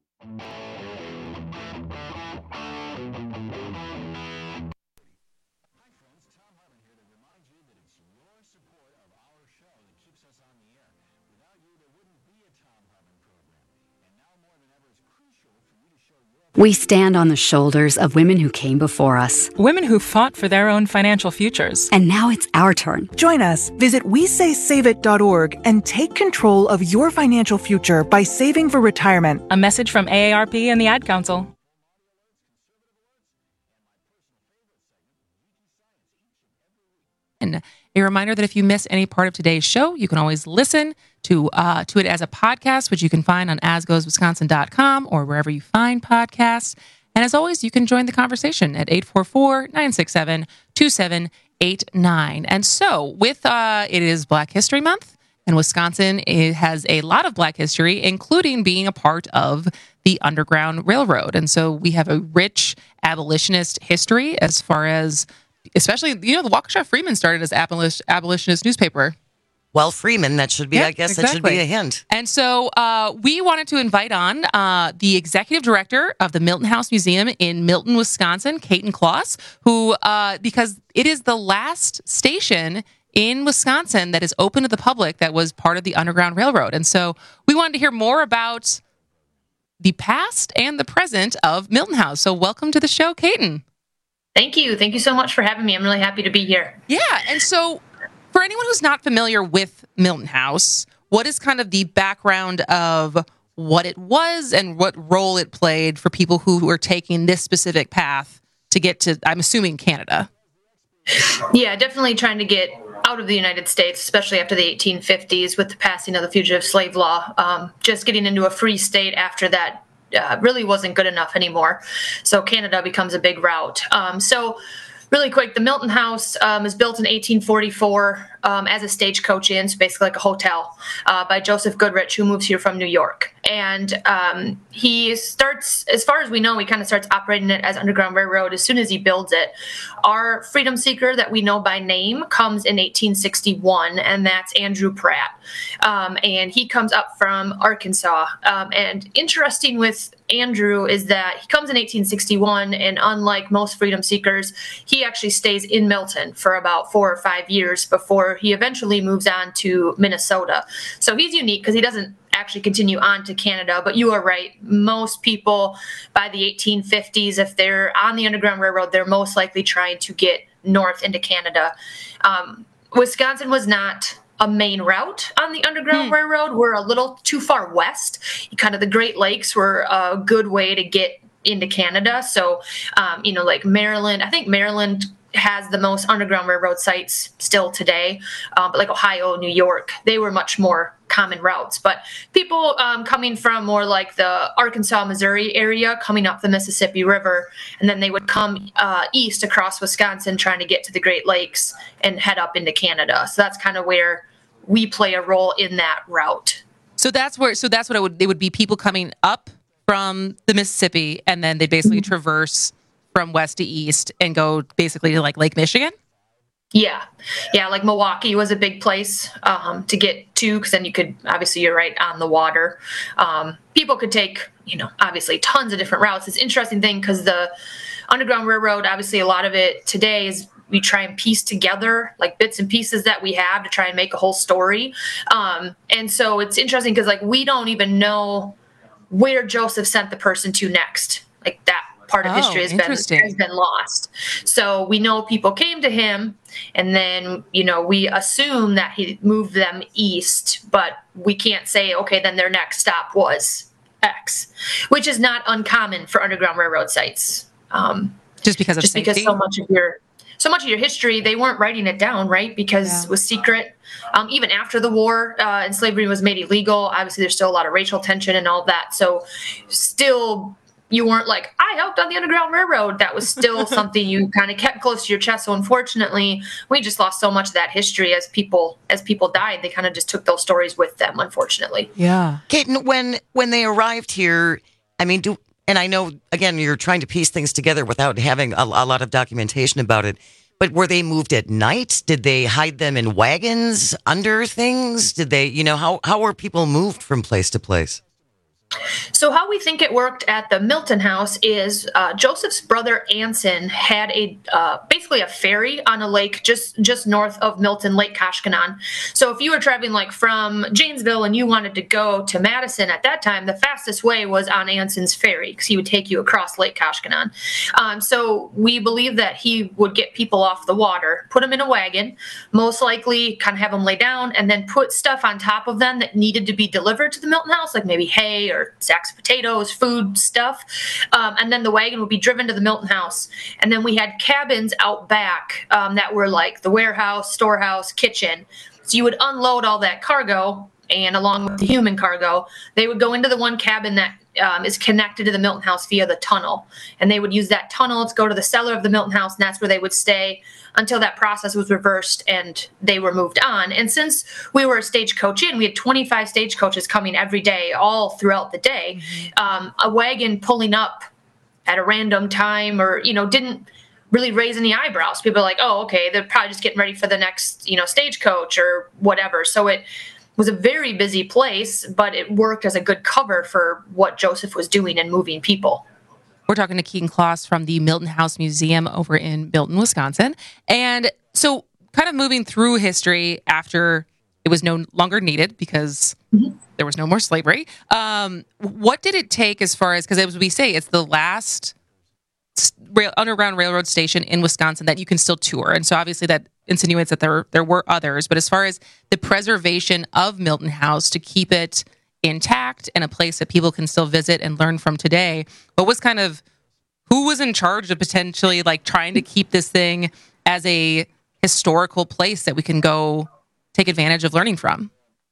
We stand on the shoulders of women who came before us. Women who fought for their own financial futures. And now it's our turn. Join us. Visit we say save it dot org and take control of your financial future by saving for retirement. A message from A A R P and the Ad Council. And a reminder that if you miss any part of today's show, you can always listen to uh, to it as a podcast, which you can find on as goes wisconsin dot com or wherever you find podcasts. And as always, you can join the conversation at eight four four, nine six seven, two seven eight nine. And so with uh, it is Black History Month, and Wisconsin it has a lot of Black history, including being a part of the Underground Railroad. And so we have a rich abolitionist history as far as, especially, you know, the Waukesha Freeman started as abolish, abolitionist newspaper. Well, Freeman, that should be, Yeah, I guess exactly. that should be a hint. And so uh, we wanted to invite on uh, the executive director of the Milton House Museum in Milton, Wisconsin, Kaiten Kloss, who, uh, because it is the last station in Wisconsin that is open to the public that was part of the Underground Railroad. And so we wanted to hear more about the past and the present of Milton House. So welcome to the show, Kaiten. Thank you. Thank you so much for having me. I'm really happy to be here. Yeah. And so for anyone who's not familiar with Milton House, what is kind of the background of what it was and what role it played for people who were taking this specific path to get to, I'm assuming, Canada? Yeah, definitely trying to get out of the United States, especially after the eighteen fifties with the passing of the Fugitive Slave Law. Um, just getting into a free state after that uh, really wasn't good enough anymore. So Canada becomes a big route. Um, so really quick, the Milton House um, was built in eighteen forty-four um, as a stagecoach inn, so basically like a hotel, uh, by Joseph Goodrich, who moves here from New York. And um, he starts, as far as we know, he kind of starts operating it as Underground Railroad as soon as he builds it. Our freedom seeker that we know by name comes in eighteen sixty-one, and that's Andrew Pratt. Um, and he comes up from Arkansas. Um, and interesting with Andrew is that he comes in eighteen sixty-one, and unlike most freedom seekers, he actually stays in Milton for about four or five years before he eventually moves on to Minnesota. So he's unique because he doesn't actually continue on to Canada. But you are right. Most people by the eighteen fifties, if they're on the Underground Railroad, they're most likely trying to get north into Canada. Um, Wisconsin was not a main route on the Underground Railroad. We're a little too far west. Kind of the Great Lakes were a good way to get into Canada. So, um, you know, like Maryland, I think Maryland has the most Underground Railroad sites still today, um, but like Ohio, New York, they were much more common routes. But people um, coming from more like the Arkansas, Missouri area, coming up the Mississippi River, and then they would come uh, east across Wisconsin trying to get to the Great Lakes and head up into Canada. So that's kind of where we play a role in that route. So that's where, so that's what it would, it would be people coming up from the Mississippi, and then they basically mm-hmm. traverse from west to east and go basically to like Lake Michigan? Yeah. Yeah, like Milwaukee was a big place um, to get to, because then you could, obviously you're right on the water. Um, people could take, you know, obviously tons of different routes. It's an interesting thing because the Underground Railroad, obviously a lot of it today is we try and piece together like bits and pieces that we have to try and make a whole story. Um, and so it's interesting because like we don't even know where Joseph sent the person to next. Like that part of oh, history has been has been lost. So we know people came to him, and then you know we assume that he moved them east, but we can't say okay, then their next stop was X, which is not uncommon for Underground Railroad sites. Um, just because of just safety? because so much of your so much of your history, they weren't writing it down, right? Because yeah. it was secret. Um, even after the war uh, and slavery was made illegal, obviously there's still a lot of racial tension and all that. So still, you weren't like, I helped on the Underground Railroad. That was still something you kind of kept close to your chest. So unfortunately, we just lost so much of that history as people as people died. They kind of just took those stories with them, unfortunately. Yeah. Kaiten, when when they arrived here, I mean, do and I know, again, you're trying to piece things together without having a, a lot of documentation about it, but were they moved at night? Did they hide them in wagons under things? Did they, you know, how, how were people moved from place to place? So how we think it worked at the Milton House is uh, Joseph's brother Anson had a uh, basically a ferry on a lake just just north of Milton, Lake Koshkonong. So if you were driving like from Janesville and you wanted to go to Madison at that time, the fastest way was on Anson's ferry because he would take you across Lake Koshkonong. Um, so we believe that he would get people off the water, put them in a wagon, most likely kind of have them lay down, and then put stuff on top of them that needed to be delivered to the Milton House, like maybe hay or sacks of potatoes, food, stuff. Um, and then the wagon would be driven to the Milton House. And then we had cabins out back um, that were like the warehouse, storehouse, kitchen. So you would unload all that cargo, and along with the human cargo, they would go into the one cabin that um, is connected to the Milton House via the tunnel. And they would use that tunnel to go to the cellar of the Milton House, and that's where they would stay until that process was reversed and they were moved on. And since we were a stagecoach inn, we had twenty-five stagecoaches coming every day, all throughout the day. Mm-hmm. Um, a wagon pulling up at a random time or, you know, didn't really raise any eyebrows. People are like, oh, okay, they're probably just getting ready for the next, you know, stagecoach or whatever. So it was a very busy place, but it worked as a good cover for what Joseph was doing and moving people. We're talking to Keaton Kloss from the Milton House Museum over in Milton, Wisconsin. And so kind of moving through history after it was no longer needed because mm-hmm. there was no more slavery. Um, what did it take as far as, because as we say, it's the last rail, underground railroad station in Wisconsin that you can still tour. And so obviously that insinuates that there, there were others. But as far as the preservation of Milton House to keep it intact and a place that people can still visit and learn from today, what was kind of, who was in charge of potentially like trying to keep this thing as a historical place that we can go take advantage of learning from?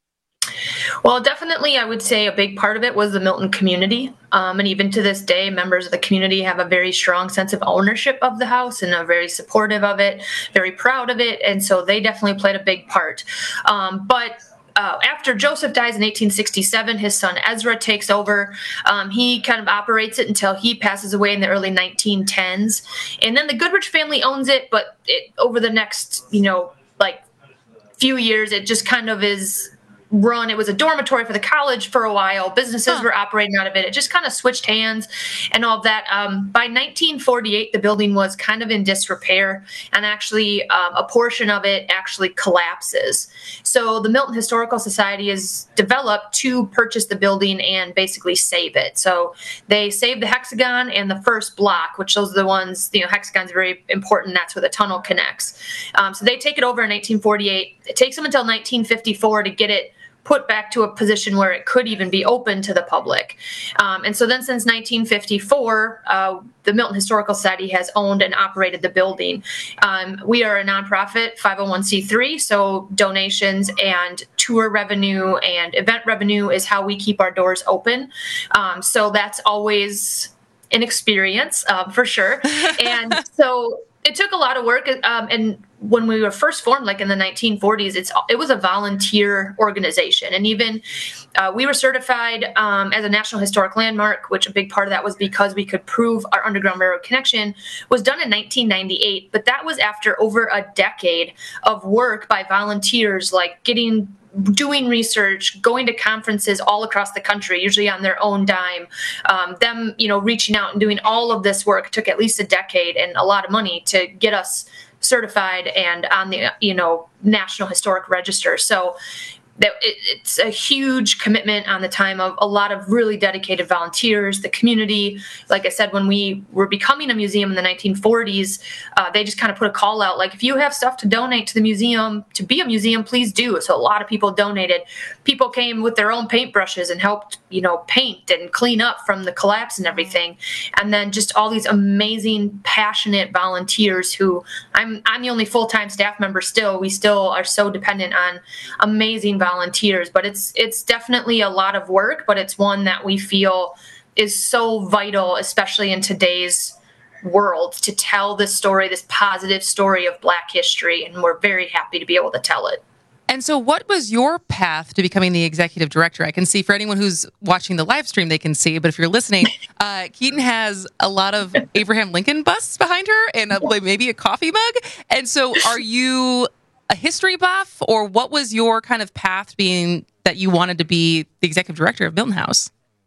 Well, definitely, I would say a big part of it was the Milton community. Um, and even to this day, members of the community have a very strong sense of ownership of the house and are very supportive of it, very proud of it. And so they definitely played a big part. Um, but Uh, after Joseph dies in eighteen sixty-seven, his son Ezra takes over. Um, he kind of operates it until he passes away in the early nineteen tens. And then the Goodrich family owns it, but it, over the next, you know, like few years, it just kind of is run. It was a dormitory for the college for a while. Businesses huh. were operating out of it. It just kind of switched hands and all of that. Um, by nineteen forty-eight, the building was kind of in disrepair, and actually um, a portion of it actually collapses. So the Milton Historical Society is developed to purchase the building and basically save it. So they saved the hexagon and the first block, which those are the ones, you know, hexagon's very important. That's where the tunnel connects. Um, so they take it over in nineteen forty-eight. It takes them until nineteen fifty-four to get it put back to a position where it could even be open to the public. Um, and so then since nineteen fifty-four, uh, the Milton Historical Society has owned and operated the building. Um, we are a nonprofit five oh one c three, so donations and tour revenue and event revenue is how we keep our doors open. Um, so that's always an experience, uh, for sure. And so it took a lot of work. Um, and when we were first formed, like in the nineteen forties, it's it was a volunteer organization. And even uh, we were certified um, as a National Historic Landmark, which a big part of that was because we could prove our Underground Railroad connection, was done in nineteen ninety-eight. But that was after over a decade of work by volunteers, like getting doing research, going to conferences all across the country, usually on their own dime. Um, them, you know, reaching out and doing all of this work took at least a decade and a lot of money to get us certified and on the, you know, National Historic Register. So that it, it's a huge commitment on the time of a lot of really dedicated volunteers, the community. Like I said, when we were becoming a museum in the nineteen forties, uh, they just kind of put a call out, like, if you have stuff to donate to the museum, to be a museum, please do. So a lot of people donated. People came with their own paintbrushes and helped, you know, paint and clean up from the collapse and everything. And then just all these amazing, passionate volunteers who I'm, I'm the only full-time staff member still. We still are so dependent on amazing volunteers, but it's it's definitely a lot of work, but it's one that we feel is so vital, especially in today's world, to tell this story, this positive story of Black history, and we're very happy to be able to tell it. And so what was your path to becoming the executive director? I can see, for anyone who's watching the live stream, they can see, but if you're listening, uh, Keaton has a lot of Abraham Lincoln busts behind her and a, like, maybe a coffee mug. And so are you a history buff, or what was your kind of path being that you wanted to be the executive director of Milton House?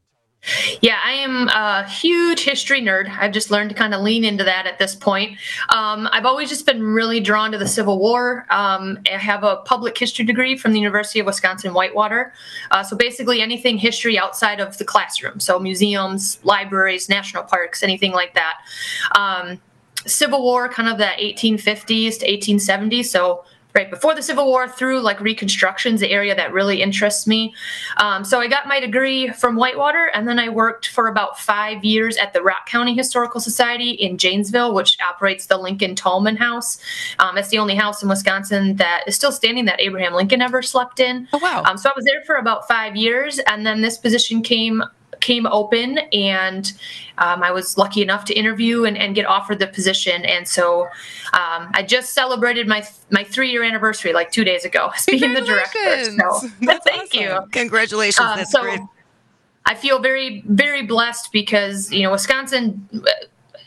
Yeah, I am a huge history nerd. I've just learned to kind of lean into that at this point. Um, I've always just been really drawn to the Civil War. Um, I have a public history degree from the University of Wisconsin-Whitewater. Uh, so basically anything history outside of the classroom. So museums, libraries, national parks, anything like that. Um, Civil War, kind of that eighteen fifties to eighteen seventies. So right before the Civil War through like Reconstruction's the area that really interests me. Um, so I got my degree from Whitewater, and then I worked for about five years at the Rock County Historical Society in Janesville, which operates the Lincoln Tolman House. Um, it's the only house in Wisconsin that is still standing that Abraham Lincoln ever slept in. Oh, wow. Um, so I was there for about five years, and then this position came came open, and um, I was lucky enough to interview and, and get offered the position. And so um, I just celebrated my my three-year anniversary like two days ago as being the director. So thank awesome. you. Congratulations. Uh, That's so great. I feel very, very blessed because, you know, Wisconsin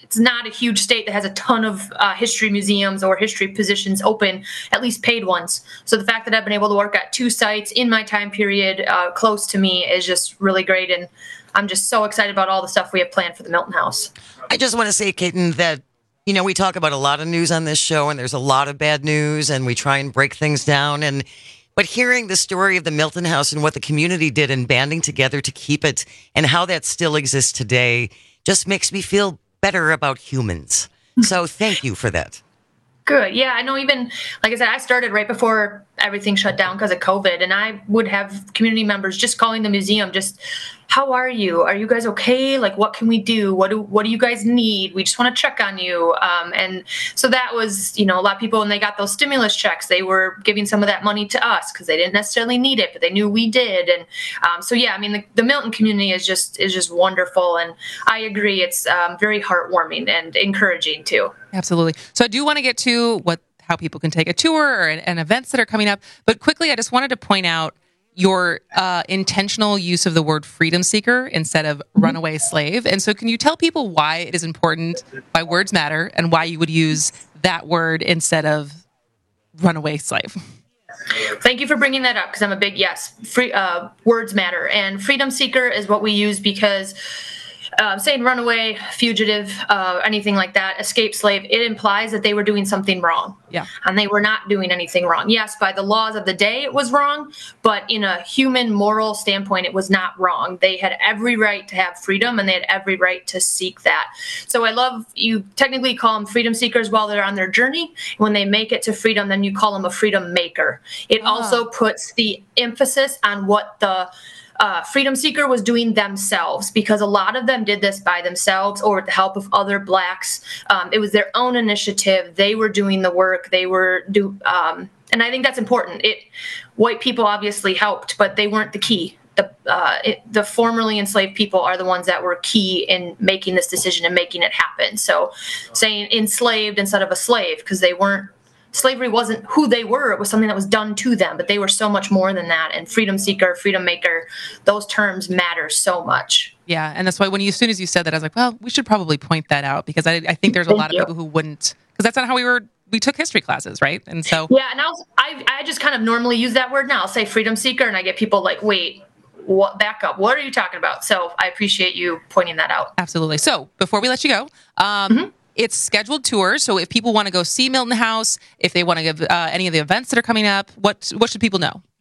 it's not a huge state that has a ton of uh, history museums or history positions open, at least paid ones. So the fact that I've been able to work at two sites in my time period uh, close to me is just really great. And I'm just so excited about all the stuff we have planned for the Milton House. I just want to say, Kaiten, that, you know, we talk about a lot of news on this show, and there's a lot of bad news, and we try and break things down. And but hearing the story of the Milton House and what the community did in banding together to keep it and how that still exists today just makes me feel better about humans. So thank you for that. Good. Yeah, I know even, like I said, I started right before everything shut down because of COVID, and I would have community members just calling the museum, just, how are you? Are you guys okay? Like, what can we do? What do what do you guys need? We just want to check on you. Um, and so that was, you know, a lot of people, when they got those stimulus checks, they were giving some of that money to us because they didn't necessarily need it, but they knew we did. And um, so, yeah, I mean, the, the Milton community is just is just wonderful. And I agree. It's um, very heartwarming and encouraging, too. Absolutely. So I do want to get to what how people can take a tour and, and events that are coming up. But quickly, I just wanted to point out your uh, intentional use of the word freedom seeker instead of runaway slave. And so can you tell people why it is important, why words matter, and why you would use that word instead of runaway slave? Thank you for bringing that up, because I'm a big yes. Free uh, words matter, and freedom seeker is what we use because uh, saying runaway, fugitive, uh, anything like that, escaped slave, it implies that they were doing something wrong. Yeah, and they were not doing anything wrong. Yes, by the laws of the day, it was wrong, but in a human moral standpoint, it was not wrong. They had every right to have freedom, and they had every right to seek that. So I love you technically call them freedom seekers while they're on their journey. When they make it to freedom, then you call them a freedom maker. It Oh. also puts the emphasis on what the uh, freedom seeker was doing themselves, because a lot of them did this by themselves or with the help of other Blacks. Um, it was their own initiative. They were doing the work. They were do, um, and I think that's important. It white people obviously helped, but they weren't the key. The, uh, it, the formerly enslaved people are the ones that were key in making this decision and making it happen. So saying enslaved instead of a slave, because they weren't, slavery wasn't who they were. It was something that was done to them, but they were so much more than that. And freedom seeker, freedom maker, those terms matter so much. Yeah, and that's why when you, as soon as you said that, I was like, well, we should probably point that out, because I, I think there's a Thank lot you. of people who wouldn't, because that's not how we were, we took history classes, right? And so, Yeah, and I'll, I I just kind of normally use that word now. I'll say freedom seeker, and I get people like, wait, what? Back up. What are you talking about? So I appreciate you pointing that out. Absolutely. So before we let you go, um, Mm-hmm. it's scheduled tours. So if people want to go see Milton House, if they want to give uh, any of the events that are coming up, what what should people know?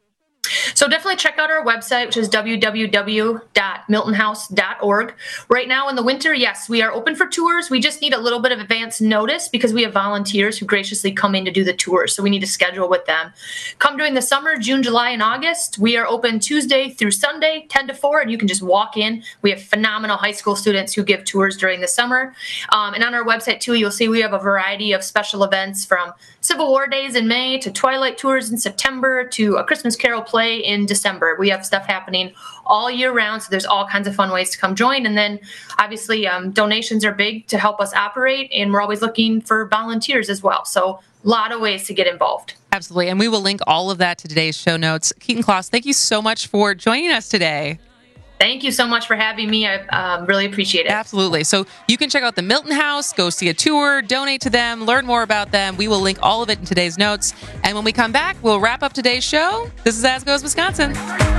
So definitely check out our website, which is w w w dot milton house dot org. Right now in the winter, yes, we are open for tours. We just need a little bit of advance notice because we have volunteers who graciously come in to do the tours. So we need to schedule with them. Come during the summer, June, July, and August. We are open Tuesday through Sunday, ten to four, and you can just walk in. We have phenomenal high school students who give tours during the summer. Um, and on our website, too, you'll see we have a variety of special events from Civil War days in May to Twilight tours in September to a Christmas Carol play in December. We have stuff happening all year round, so there's all kinds of fun ways to come join. And then obviously um, donations are big to help us operate, and we're always looking for volunteers as well. So a lot of ways to get involved. Absolutely. And we will link all of that to today's show notes. Keaton Kloss, thank you so much for joining us today. Thank you so much for having me. I um, really appreciate it. Absolutely. So you can check out the Milton House, go see a tour, donate to them, learn more about them. We will link all of it in today's notes. And when we come back, we'll wrap up today's show. This is As Goes Wisconsin.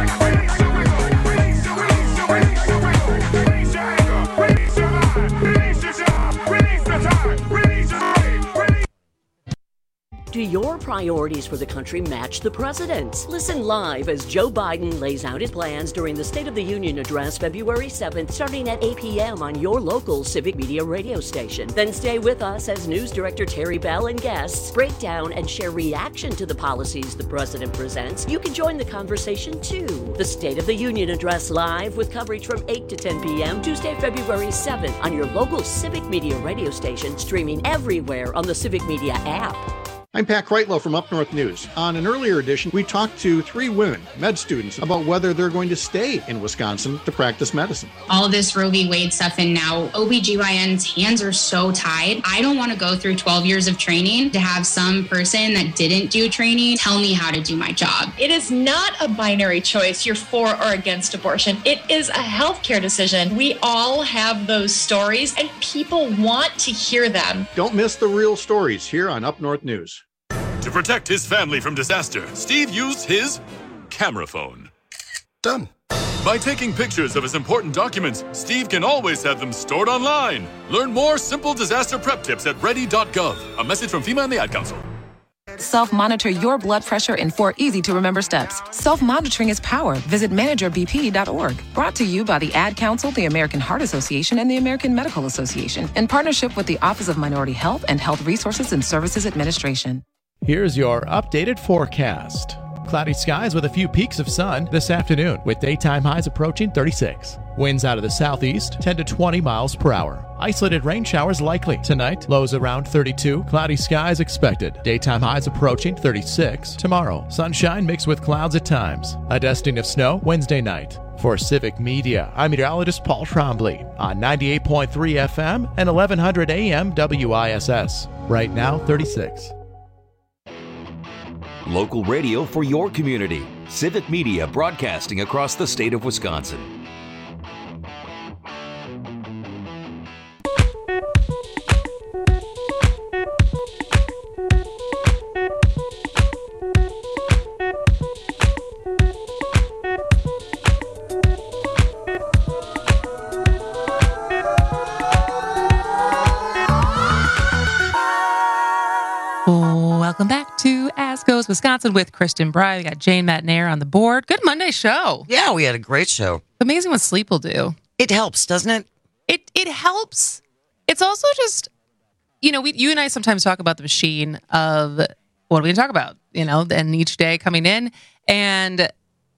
Do your priorities for the country match the president's? Listen live as Joe Biden lays out his plans during the State of the Union address February seventh, starting at eight p.m. on your local Civic Media radio station. Then stay with us as News Director Terry Bell and guests break down and share reaction to the policies the president presents. You can join the conversation too. The State of the Union address live with coverage from eight to ten p.m. Tuesday, February seventh on your local Civic Media radio station, streaming everywhere on the Civic Media app. I'm Pat Kreitlow from Up North News. On an earlier edition, we talked to three women, med students, about whether they're going to stay in Wisconsin to practice medicine. All this Roe v. Wade stuff, and now O B G Y N's hands are so tied. I don't want to go through twelve years of training to have some person that didn't do training tell me how to do my job. It is not a binary choice, you're for or against abortion. It is a healthcare decision. We all have those stories, and people want to hear them. Don't miss the real stories here on Up North News. To protect his family from disaster, Steve used his camera phone. Done. By taking pictures of his important documents, Steve can always have them stored online. Learn more simple disaster prep tips at ready dot gov. A message from FEMA and the Ad Council. Self-monitor your blood pressure in four easy-to-remember steps. Self-monitoring is power. Visit manager b p dot org. Brought to you by the Ad Council, the American Heart Association, and the American Medical Association, in partnership with the Office of Minority Health and Health Resources and Services Administration. Here's your updated forecast. Cloudy skies with a few peaks of sun this afternoon, with daytime highs approaching thirty-six. Winds out of the southeast, ten to twenty miles per hour. Isolated rain showers likely. Tonight, lows around thirty-two. Cloudy skies expected. Daytime highs approaching thirty-six. Tomorrow, sunshine mixed with clouds at times. A dusting of snow Wednesday night. For Civic Media, I'm meteorologist Paul Trombley on ninety-eight point three F M and eleven hundred A M W I S S. Right now, thirty-six. Local radio for your community. Civic Media broadcasting across the state of Wisconsin. Welcome back to As Goes Wisconsin with Kristen Bry. We got Jane McNair on the board. Good Monday show. Yeah, we had a great show. Amazing what sleep will do. It helps, doesn't it? It it helps. It's also just, you know, we you and I sometimes talk about the machine of what are we going to talk about, you know, and each day coming in, and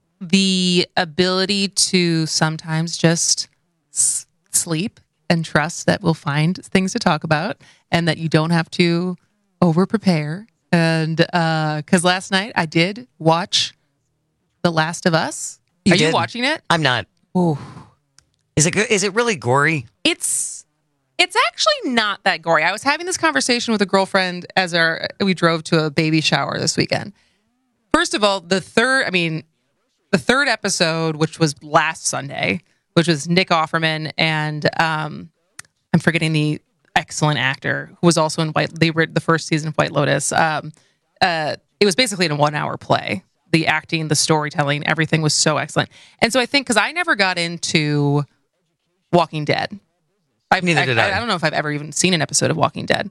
the ability to sometimes just s- sleep and trust that we'll find things to talk about and that you don't have to over prepare. And because uh, last night I did watch The Last of Us. You Are did? you watching it? I'm not. Ooh. Is it good? Is it really gory? It's it's actually not that gory. I was having this conversation with a girlfriend as our we drove to a baby shower this weekend. First of all, the third, I mean, the third episode, which was last Sunday, which was Nick Offerman and um, I'm forgetting the excellent actor who was also in White. They were the first season of White Lotus. Um, uh, it was basically in a one-hour play. The acting, the storytelling, everything was so excellent. And so I think because I never got into Walking Dead. I've, Neither did I. I. I don't know if I've ever even seen an episode of Walking Dead.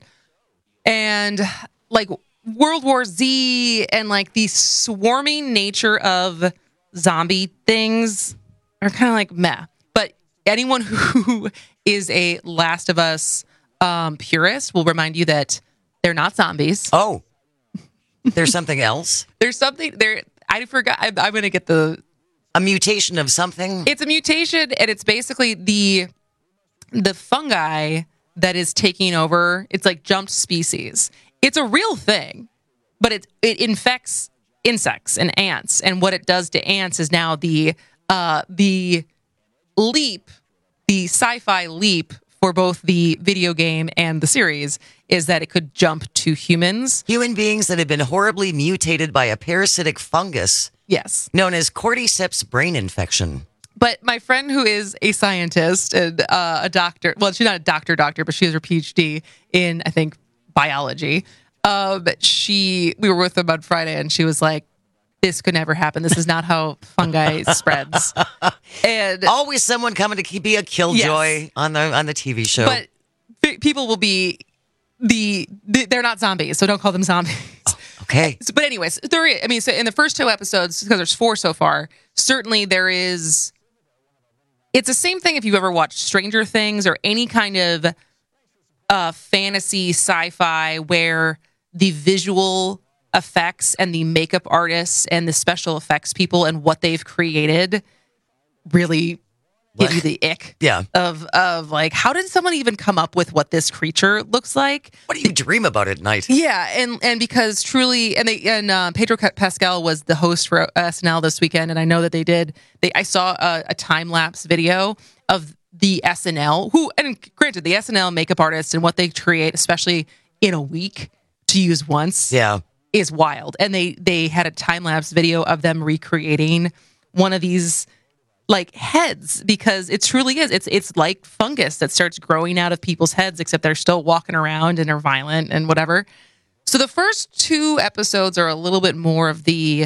And like World War Z and like the swarming nature of zombie things are kind of like meh. But anyone who is a Last of Us um, purist will remind you that they're not zombies. Oh, there's something else. There's something there. I forgot. I, I'm going to get the a mutation of something. It's a mutation, and it's basically the the fungi that is taking over. It's like jumped species. It's a real thing, but it it infects insects and ants. And what it does to ants is now the uh, the leap, the sci-fi leap for both the video game and the series is that it could jump to humans. Human beings that have been horribly mutated by a parasitic fungus. Yes. Known as cordyceps brain infection. But my friend who is a scientist and uh, a doctor, well, she's not a doctor doctor, but she has her P H D in, I think, biology. Um, she, we were with them on Friday and she was like, this could never happen. This is not how fungi spreads. And always someone coming to be a killjoy yes. on the on the T V show. But f- people will be the, the they're not zombies, so don't call them zombies. Oh, okay. So, but anyways, there. I mean, so in the first two episodes, because there's four so far, certainly there is. It's the same thing if you've ever watched Stranger Things or any kind of uh, fantasy sci-fi where the visual effects and the makeup artists and the special effects people and what they've created really give you the ick. Yeah. Of of like, how did someone even come up with what this creature looks like? What do you dream about at night? Yeah, and and because truly, and they and uh, Pedro Pascal was the host for S N L this weekend, and I know that they did. They I saw a, a time lapse video of the S N L, who, and granted, the S N L makeup artists and what they create, especially in a week to use once, yeah, is wild. And they they had a time lapse video of them recreating one of these like heads, because it truly is. It's it's like fungus that starts growing out of people's heads, except they're still walking around and are violent and whatever. So the first two episodes are a little bit more of the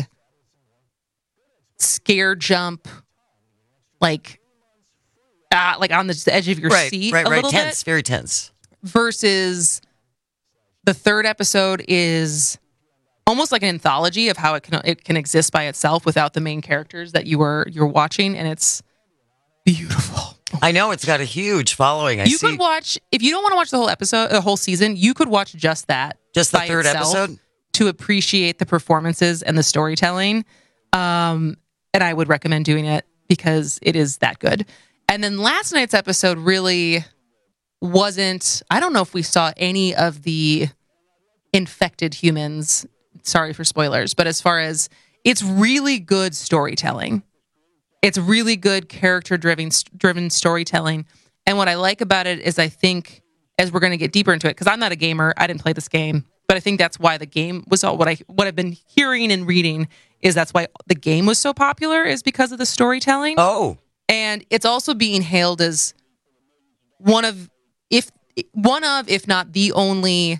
scare jump, like uh, like on the edge of your right, seat, right, a right, little tense, bit, very tense. Versus the third episode is almost like an anthology of how it can it can exist by itself without the main characters that you were you're watching, and it's beautiful. I know it's got a huge following. I you see. could watch, if you don't want to watch the whole episode, the whole season, you could watch just that, just the by third itself episode, to appreciate the performances and the storytelling. Um, and I would recommend doing it because it is that good. And then last night's episode really wasn't. I don't know if we saw any of the infected humans. Sorry for spoilers, but as far as, it's really good storytelling. It's really good character driven driven storytelling. And what I like about it is, I think, as we're going to get deeper into it, because I'm not a gamer, I didn't play this game, but I think that's why the game was all what I what I've been hearing and reading is that's why the game was so popular, is because of the storytelling. Oh, and it's also being hailed as one of if one of if not the only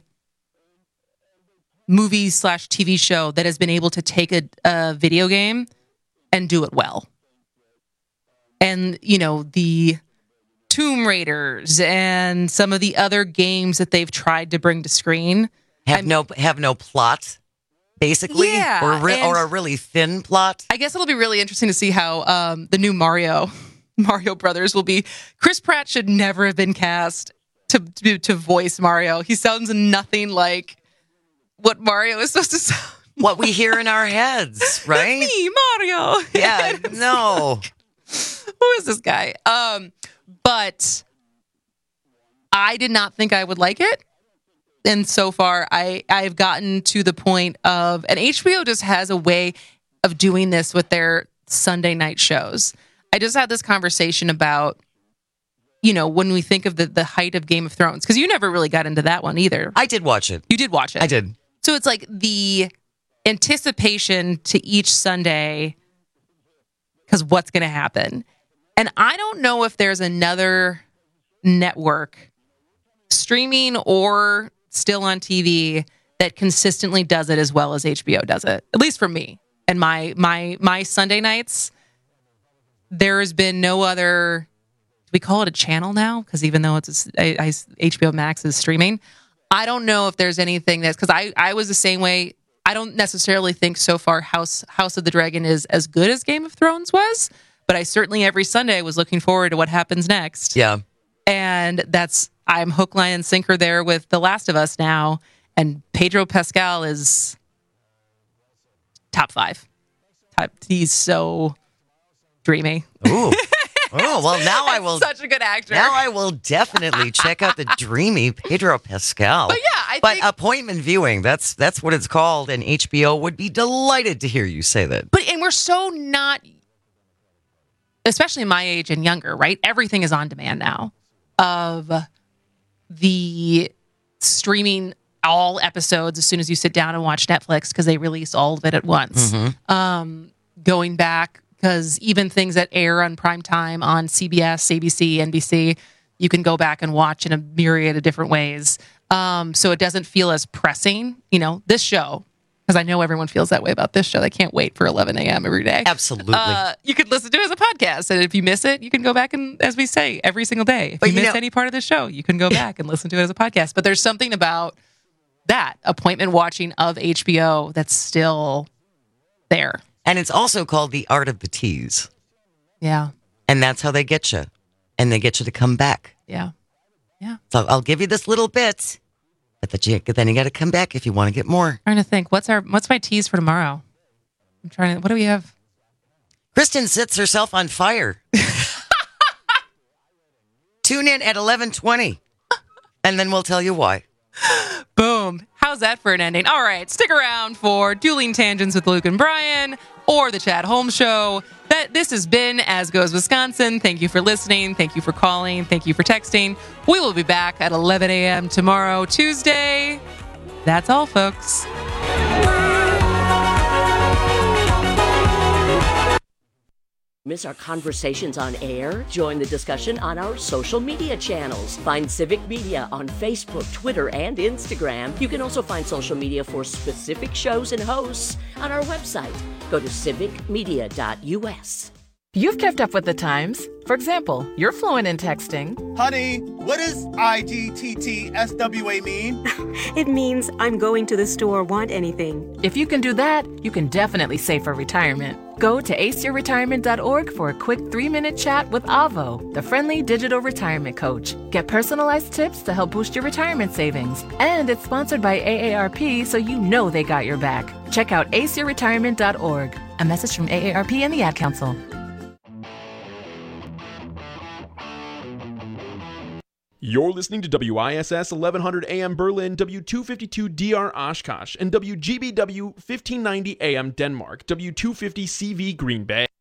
movie slash T V show that has been able to take a, a video game and do it well. And, you know, the Tomb Raiders and some of the other games that they've tried to bring to screen have I'm, no have no plot, basically, yeah, or re- or a really thin plot. I guess it'll be really interesting to see how um, the new Mario Mario Brothers will be. Chris Pratt should never have been cast to to, to voice Mario. He sounds nothing like what Mario is supposed to sound. What we hear in our heads, right? Me, Mario. Yeah, no. Like, who is this guy? Um, but I did not think I would like it. And so far, I, I've gotten to the point of, and H B O just has a way of doing this with their Sunday night shows. I just had this conversation about, you know, when we think of the, the height of Game of Thrones, because you never really got into that one either. I did watch it. You did watch it. I did. So it's like the anticipation to each Sunday, because what's going to happen. And I don't know if there's another network, streaming or still on T V, that consistently does it as well as H B O does it. At least for me and my my my Sunday nights. There has been no other. Do we call it a channel now? Because even though it's a, I, I, H B O Max is streaming, I don't know if there's anything that's, because I I was the same way. I don't necessarily think so far House House of the Dragon is as good as Game of Thrones was, but I certainly every Sunday was looking forward to what happens next. Yeah. And that's, I'm hook, line, and sinker there with The Last of Us now, and Pedro Pascal is top five. Top, he's so dreamy. Ooh. Oh, well, now I will. Such a good actor. Now I will definitely check out the dreamy Pedro Pascal. But yeah, I but think, appointment viewing, that's that's what it's called, and H B O would be delighted to hear you say that. But, and we're so not, especially my age and younger, right? Everything is on demand now, of the streaming all episodes as soon as you sit down and watch Netflix, because they release all of it at once. Mm-hmm. Um, going back, because even things that air on prime time on C B S, A B C, N B C, you can go back and watch in a myriad of different ways. Um, so it doesn't feel as pressing, you know, this show, because I know everyone feels that way about this show. They can't wait for eleven a.m. every day. Absolutely. Uh, you could listen to it as a podcast. And if you miss it, you can go back and, as we say, every single day. If But you, you miss know- any part of the show, you can go back and listen to it as a podcast. But there's something about that appointment watching of H B O that's still there. And it's also called the art of the tease. Yeah. And that's how they get you. And they get you to come back. Yeah. Yeah. So I'll give you this little bit, but that you, then you got to come back if you want to get more. Trying to think, what's our what's my tease for tomorrow? I'm trying to, what do we have? Kristen sets herself on fire. Tune in at eleven twenty, and then we'll tell you why. Boom. How's that for an ending? All right, stick around for Dueling Tangents with Luke and Brian or the Chad Holmes Show. That This has been As Goes Wisconsin. Thank you for listening. Thank you for calling. Thank you for texting. We will be back at eleven a.m. tomorrow, Tuesday. That's all, folks. Miss our conversations on air? Join the discussion on our social media channels. Find Civic Media on Facebook, Twitter, and Instagram. You can also find social media for specific shows and hosts on our website. Go to civic media dot u s. You've kept up with the times. For example, you're fluent in texting. Honey, what does I G T T S W A mean? It means I'm going to the store, want anything. If you can do that, you can definitely save for retirement. Go to ace your retirement dot org for a quick three-minute chat with Avo, the friendly digital retirement coach. Get personalized tips to help boost your retirement savings. And it's sponsored by A A R P, so you know they got your back. Check out ace your retirement dot org. A message from A A R P and the Ad Council. You're listening to W I S S eleven hundred A M Berlin, W two fifty-two D R Oshkosh, and W G B W fifteen ninety A M Denmark, W two fifty C V Green Bay.